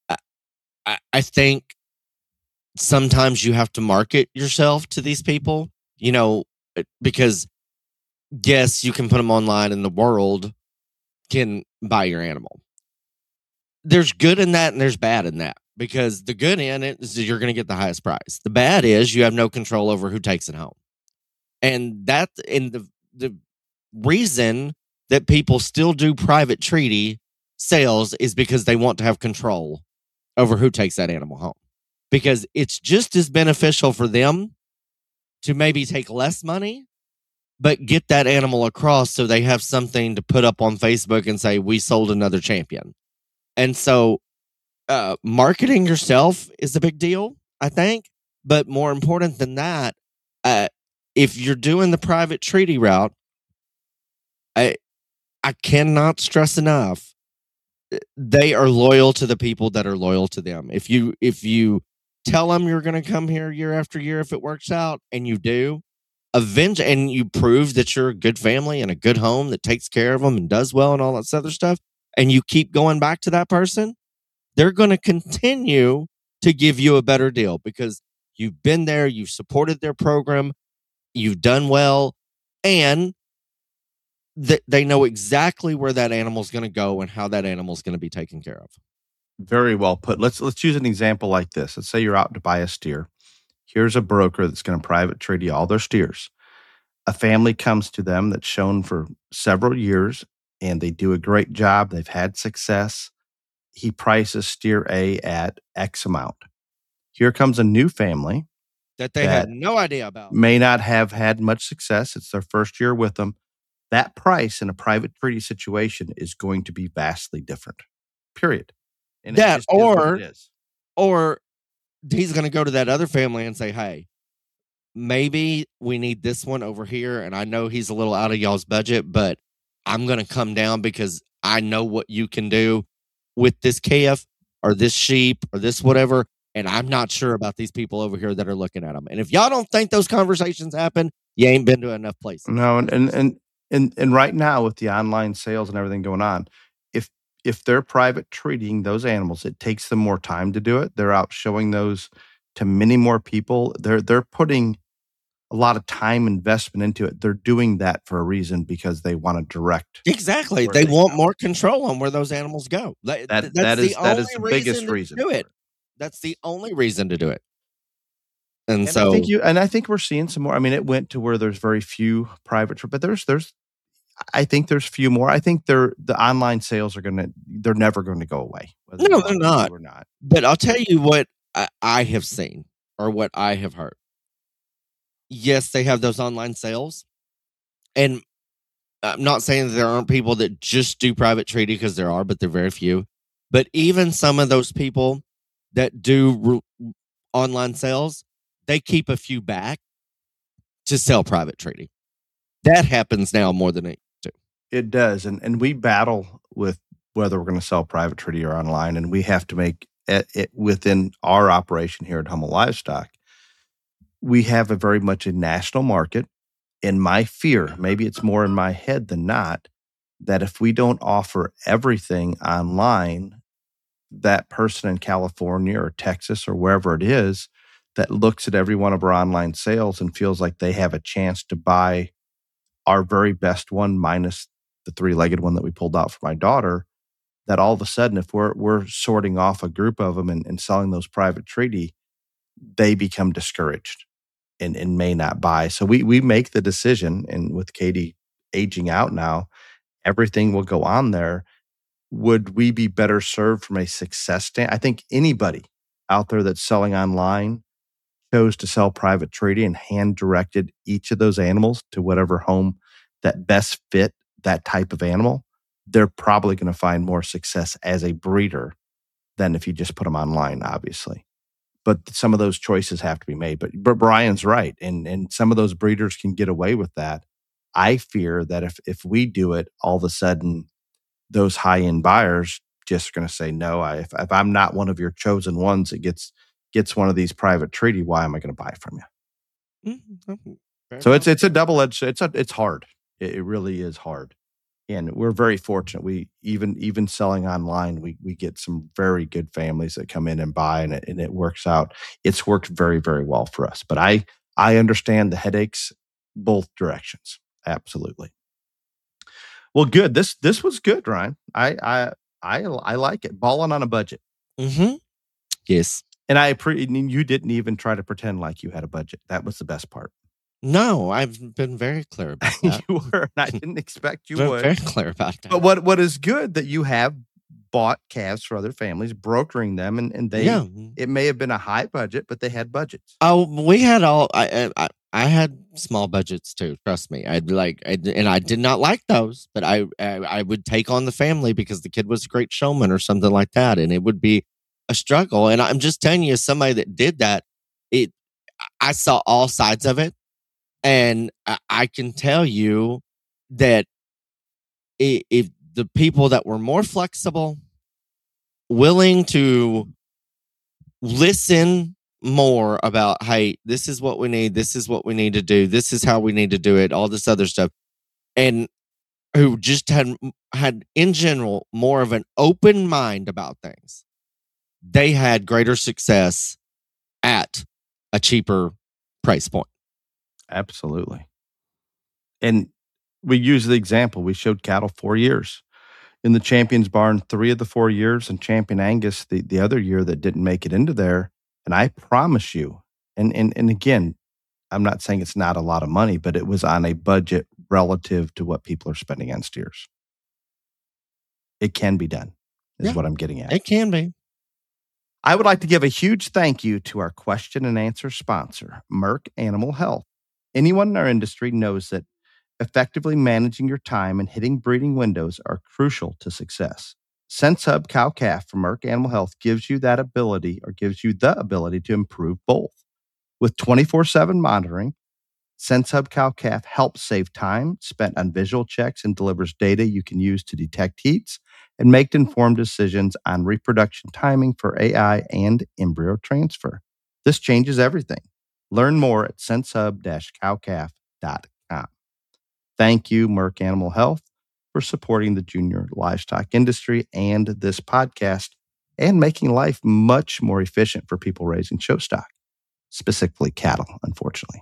I think sometimes you have to market yourself to these people, because yes, you can put them online and the world can buy your animal. There's good in that and there's bad in that, because the good in it is you're going to get the highest price. The bad is you have no control over who takes it home. And the reason that people still do private treaty sales is because they want to have control over who takes that animal home, because it's just as beneficial for them to maybe take less money, but get that animal across so they have something to put up on Facebook and say, we sold another champion. And so marketing yourself is a big deal, I think. But more important than that, if you're doing the private treaty route, I cannot stress enough, they are loyal to the people that are loyal to them. If you tell them you're going to come here year after year, if it works out, and you do, and you prove that you're a good family and a good home that takes care of them and does well and all that other stuff, and you keep going back to that person, they're going to continue to give you a better deal because you've been there, you've supported their program, you've done well, and they know exactly where that animal's going to go and how that animal's going to be taken care of. Very well put. Let's use an example like this. Let's say you're out to buy a steer. Here's a broker that's going to private treaty all their steers. A family comes to them that's shown for several years, and they do a great job. They've had success. He prices steer A at X amount. Here comes a new family that they had no idea about. May not have had much success. It's their first year with them. That price in a private treaty situation is going to be vastly different. Period. And that or he's going to go to that other family and say, hey, maybe we need this one over here. And I know he's a little out of y'all's budget, but I'm going to come down because I know what you can do with this calf or this sheep or this whatever. And I'm not sure about these people over here that are looking at them. And if y'all don't think those conversations happen, you ain't been to enough places. No. And right now with the online sales and everything going on, if they're private treating those animals, it takes them more time to do it. They're out showing those to many more people. They're putting a lot of time investment into it. They're doing that for a reason because they want to direct. Exactly. They want more control on where those animals go. That is the biggest reason to do it. That's the only reason to do it. And so I think we're seeing some more. I mean, it went to where there's very few private, but I think there's few more. I think the online sales they're never going to go away. No, they're not. Or not. But I'll tell you what I have seen or what I have heard. Yes, they have those online sales. And I'm not saying that there aren't people that just do private treaty, because there are, but they're very few. But even some of those people that do online sales, they keep a few back to sell private treaty. That happens now more than it used to. It does. And we battle with whether we're going to sell private treaty or online, and we have to make it within our operation here at Hummel Livestock. We have a very much a national market, and my fear, maybe it's more in my head than not, that if we don't offer everything online, that person in California or Texas or wherever it is that looks at every one of our online sales and feels like they have a chance to buy our very best one minus the three-legged one that we pulled out for my daughter, that all of a sudden, if we're sorting off a group of them and selling those private treaty, they become discouraged and may not buy. So we make the decision, and with Katie aging out now, everything will go on there. Would we be better served from a success standpoint? I think anybody out there that's selling online chose to sell private treaty and hand-directed each of those animals to whatever home that best fit that type of animal, they're probably going to find more success as a breeder than if you just put them online, obviously. but some of those choices have to be made. But Brian's right, and some of those breeders can get away with that. I fear that if we do it, all of a sudden, those high end buyers just going to say no. If I'm not one of your chosen ones that gets one of these private treaty, why am I going to buy from you? So it's a double edged. It's hard. It really is hard. And we're very fortunate. We even selling online, we get some very good families that come in and buy, and it works out. It's worked very, very well for us. But I understand the headaches both directions. Absolutely. Well, good. This was good, Ryan. I like it. Balling on a budget. Mm-hmm. Yes. And you didn't even try to pretend like you had a budget. That was the best part. No, I've been very clear about that. You were, and I didn't expect you would. Very clear about that. But what is good that you have bought calves for other families, brokering them, and they it may have been a high budget, but they had budgets. Oh, we had I had small budgets too. Trust me. I did not like those, but I would take on the family because the kid was a great showman or something like that, and it would be a struggle. And I'm just telling you, as somebody that did that, I saw all sides of it. And I can tell you that if the people that were more flexible, willing to listen more about, hey, this is what we need, this is what we need to do, this is how we need to do it, all this other stuff, and who just had in general more of an open mind about things, they had greater success at a cheaper price point. Absolutely. And we use the example. We showed cattle 4 years in the Champions barn, 3 of the 4 years, and Champion Angus the other year that didn't make it into there. And I promise you, and again, I'm not saying it's not a lot of money, but it was on a budget relative to what people are spending on steers. It can be done, is what I'm getting at. It can be. I would like to give a huge thank you to our question and answer sponsor, Merck Animal Health. Anyone in our industry knows that effectively managing your time and hitting breeding windows are crucial to success. SenseHub Cow-Calf from Merck Animal Health gives you the ability to improve both. With 24/7 monitoring, SenseHub Cow-Calf helps save time spent on visual checks and delivers data you can use to detect heats and make informed decisions on reproduction timing for AI and embryo transfer. This changes everything. Learn more at sensehub-cowcalf.com. Thank you, Merck Animal Health, for supporting the junior livestock industry and this podcast and making life much more efficient for people raising show stock, specifically cattle, unfortunately.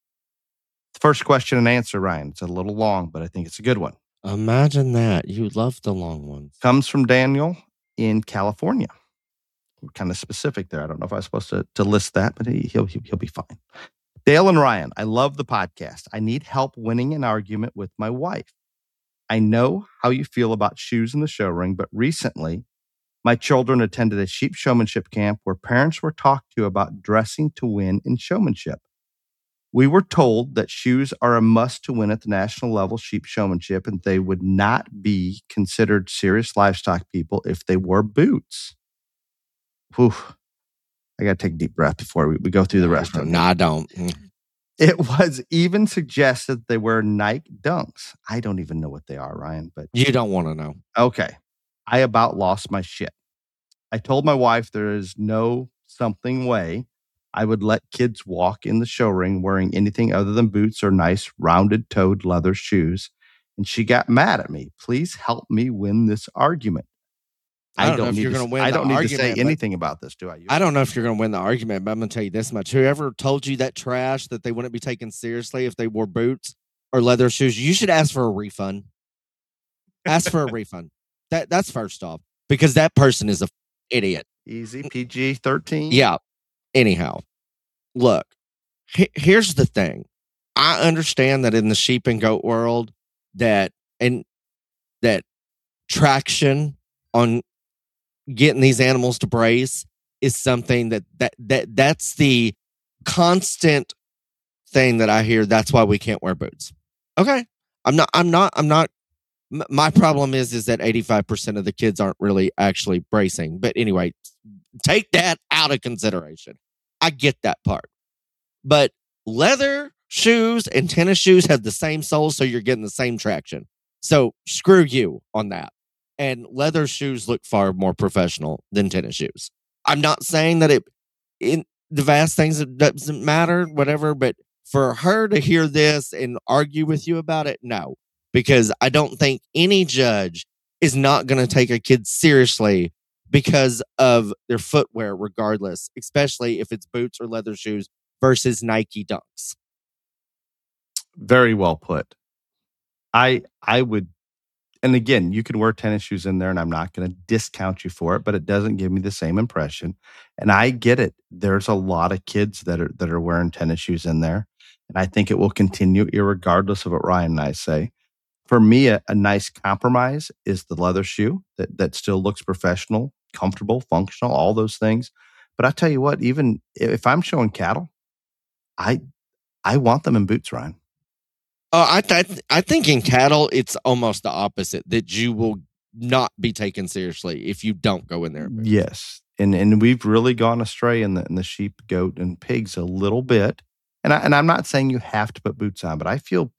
First question and answer, Ryan. It's a little long, but I think it's a good one. Imagine that. You love the long ones. Comes from Daniel in California. Kind of specific there. I don't know if I was supposed to list that, but he'll be fine. Dale and Ryan, I love the podcast. I need help winning an argument with my wife. I know how you feel about shoes in the show ring, but recently my children attended a sheep showmanship camp where parents were talked to about dressing to win in showmanship. We were told that shoes are a must to win at the national level sheep showmanship, and they would not be considered serious livestock people if they wore boots. Whew. I got to take a deep breath before we go through the rest of it. No, I don't. It was even suggested they wear Nike Dunks. I don't even know what they are, Ryan, but you don't want to know. Okay. I about lost my shit. I told my wife there is no something way I would let kids walk in the show ring wearing anything other than boots or nice rounded-toed leather shoes, and she got mad at me. Please help me win this argument. I don't need to say anything about this, do I? I don't know if you're going to win the argument, but I'm going to tell you this much. Whoever told you that trash, that they wouldn't be taken seriously if they wore boots or leather shoes, you should ask for a refund. Ask for a refund. That's first off, because that person is an idiot. Easy, PG-13. Yeah. Anyhow, look, here's the thing. I understand that in the sheep and goat world, that traction on getting these animals to brace is something that's the constant thing that I hear. That's why we can't wear boots. Okay. I'm not. My problem is that 85% of the kids aren't really actually bracing. But anyway, take that out of consideration. I get that part. But leather shoes and tennis shoes have the same soles, so you're getting the same traction. So screw you on that. And leather shoes look far more professional than tennis shoes. I'm not saying that in the vast things, it doesn't matter, whatever, but for her to hear this and argue with you about it, no. Because I don't think any judge is not going to take a kid seriously because of their footwear, regardless, especially if it's boots or leather shoes versus Nike Dunks. Very well put. I would, and again, you can wear tennis shoes in there, and I'm not going to discount you for it, but it doesn't give me the same impression. And I get it. There's a lot of kids that are wearing tennis shoes in there, and I think it will continue, irregardless of what Ryan and I say. For me, a nice compromise is the leather shoe that still looks professional, comfortable, functional, all those things. But I tell you what, even if I'm showing cattle, I want them in boots, Ryan. Oh, I think in cattle, it's almost the opposite, that you will not be taken seriously if you don't go in there. Yes. And we've really gone astray in the sheep, goat, and pigs a little bit. And I'm not saying you have to put boots on, but I feel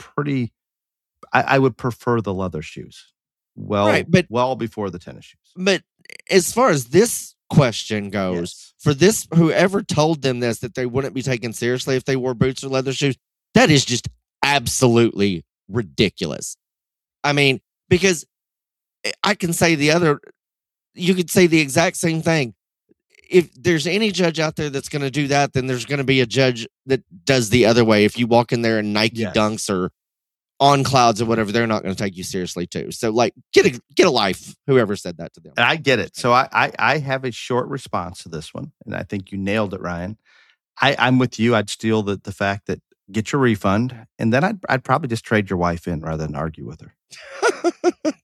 I would prefer the leather shoes. Well before the tennis shoes. But as far as this question goes, for this, whoever told them this, that they wouldn't be taken seriously if they wore boots or leather shoes, that is just absolutely ridiculous. I mean, because I can say you could say the exact same thing. If there's any judge out there that's going to do that, then there's going to be a judge that does the other way. If you walk in there in Nike Dunks or on clouds or whatever, they're not going to take you seriously too. So like, get a life, whoever said that to them. And I get it. So I have a short response to this one, and I think you nailed it, Ryan. I'm with you. I'd steal the fact that get your refund, and then I'd probably just trade your wife in rather than argue with her.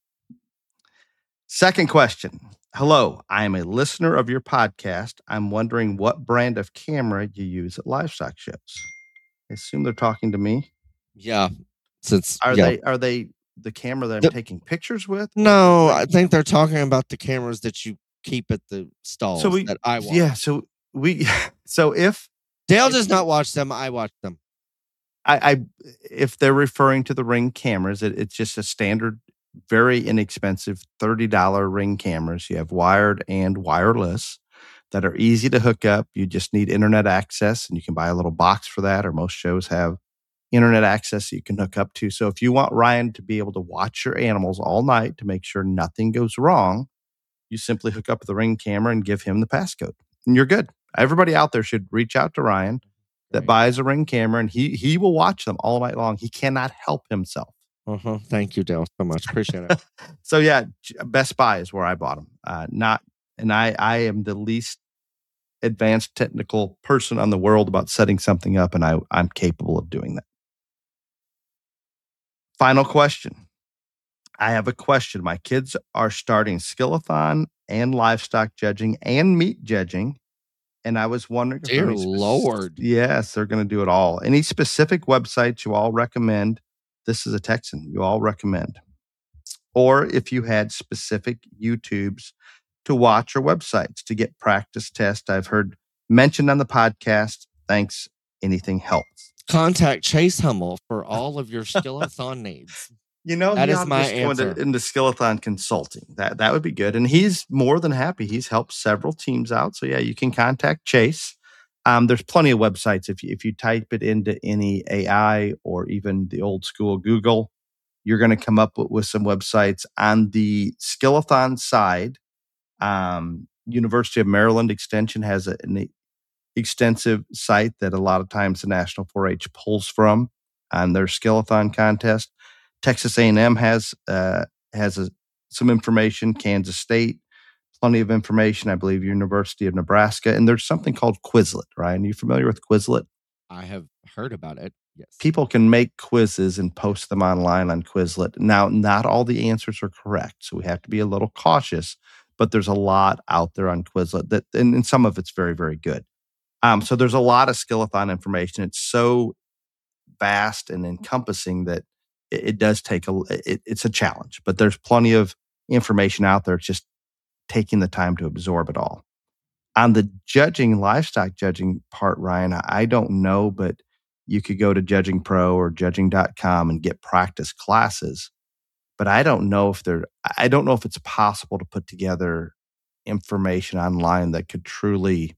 Second question. Hello, I am a listener of your podcast. I'm wondering what brand of camera you use at livestock shows. I assume they're talking to me. Yeah. Are they the camera that I'm taking pictures with? No, I think they're talking about the cameras that you keep at the stalls that I watch. Yeah, so if Dale does not watch them, I watch them. If they're referring to the Ring cameras, it's just a standard, very inexpensive $30 Ring cameras. You have wired and wireless that are easy to hook up. You just need internet access, and you can buy a little box for that, or most shows have internet access that you can hook up to. So if you want Ryan to be able to watch your animals all night to make sure nothing goes wrong, you simply hook up the Ring camera and give him the passcode, and you're good. Everybody out there should reach out to Ryan that buys a Ring camera, and he will watch them all night long. He cannot help himself. Thank you, Dale, so much. Appreciate it. So yeah, Best Buy is where I bought them. I am the least advanced technical person on the world about setting something up, and I'm capable of doing that. Final question. I have a question. My kids are starting skillathon and livestock judging and meat judging. And I was wondering, dear Lord. Yes, they're going to do it all. Any specific websites you all recommend? This is a Texan. You all recommend. Or if you had specific YouTubes to watch or websites to get practice test. I've heard mentioned on the podcast. Thanks. Anything helps. Contact Chase Hummel for all of your skillathon needs. You know, that is my answer. Into skillathon consulting. That would be good. And he's more than happy. He's helped several teams out. So yeah, you can contact Chase. There's plenty of websites. If you type it into any AI or even the old school Google, you're going to come up with some websites. On the skillathon side, University of Maryland Extension has an extensive site that a lot of times the National 4-H pulls from on their skillathon contest. Texas A&M has some information. Kansas State, plenty of information. I believe University of Nebraska, and there's something called Quizlet. Ryan, are you familiar with Quizlet? I have heard about it. Yes. People can make quizzes and post them online on Quizlet. Now, not all the answers are correct, so we have to be a little cautious. But there's a lot out there on Quizlet and some of it's very, very good. So there's a lot of skillathon information. It's so vast and encompassing that it does take it's a challenge, but there's plenty of information out there. It's just taking the time to absorb it all. On the livestock judging part, Ryan, I don't know, but you could go to Judging Pro or judging.com and get practice classes. But I don't know if it's possible to put together information online that could truly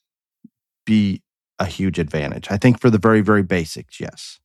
be a huge advantage. I think for the very, very basics, yes.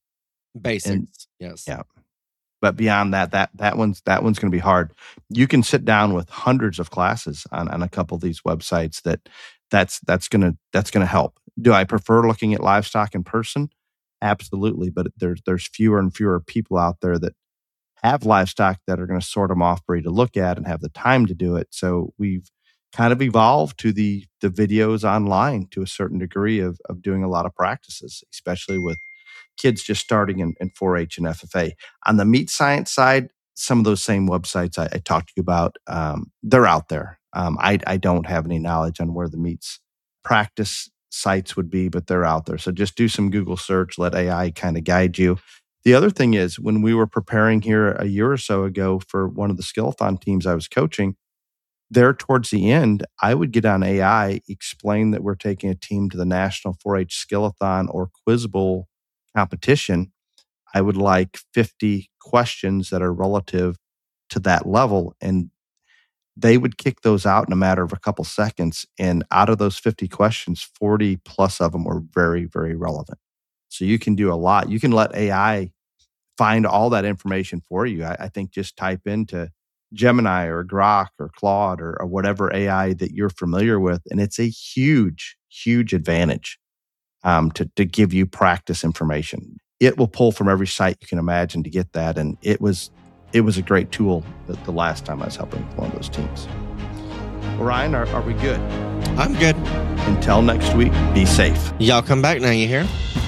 Yes. Yeah. But beyond that one's going to be hard. You can sit down with hundreds of classes on a couple of these websites that's going to help. Do I prefer looking at livestock in person? Absolutely. But there's fewer and fewer people out there that have livestock that are going to sort them off for you to look at and have the time to do it. So we've kind of evolved to the videos online to a certain degree of doing a lot of practices, especially with kids just starting in 4-H and FFA. On the meat science side, some of those same websites I talked to you about, they're out there. I don't have any knowledge on where the meats practice sites would be, but they're out there. So just do some Google search, let AI kind of guide you. The other thing is, when we were preparing here a year or so ago for one of the Skillathon teams I was coaching, there towards the end, I would get on AI, explain that we're taking a team to the National 4-H Skillathon or Quiz Bowl competition. I would like 50 questions that are relative to that level. And they would kick those out in a matter of a couple seconds. And out of those 50 questions, 40 plus of them were very, very relevant. So you can do a lot. You can let AI find all that information for you. I think just type into Gemini or Grok or Claude or whatever AI that you're familiar with. And it's a huge, huge advantage to give you practice information. It will pull from every site you can imagine to get that. And it was a great tool the last time I was helping one of those teams. Well, Ryan, are we good? I'm good. Until next week, be safe. Y'all come back now, you hear?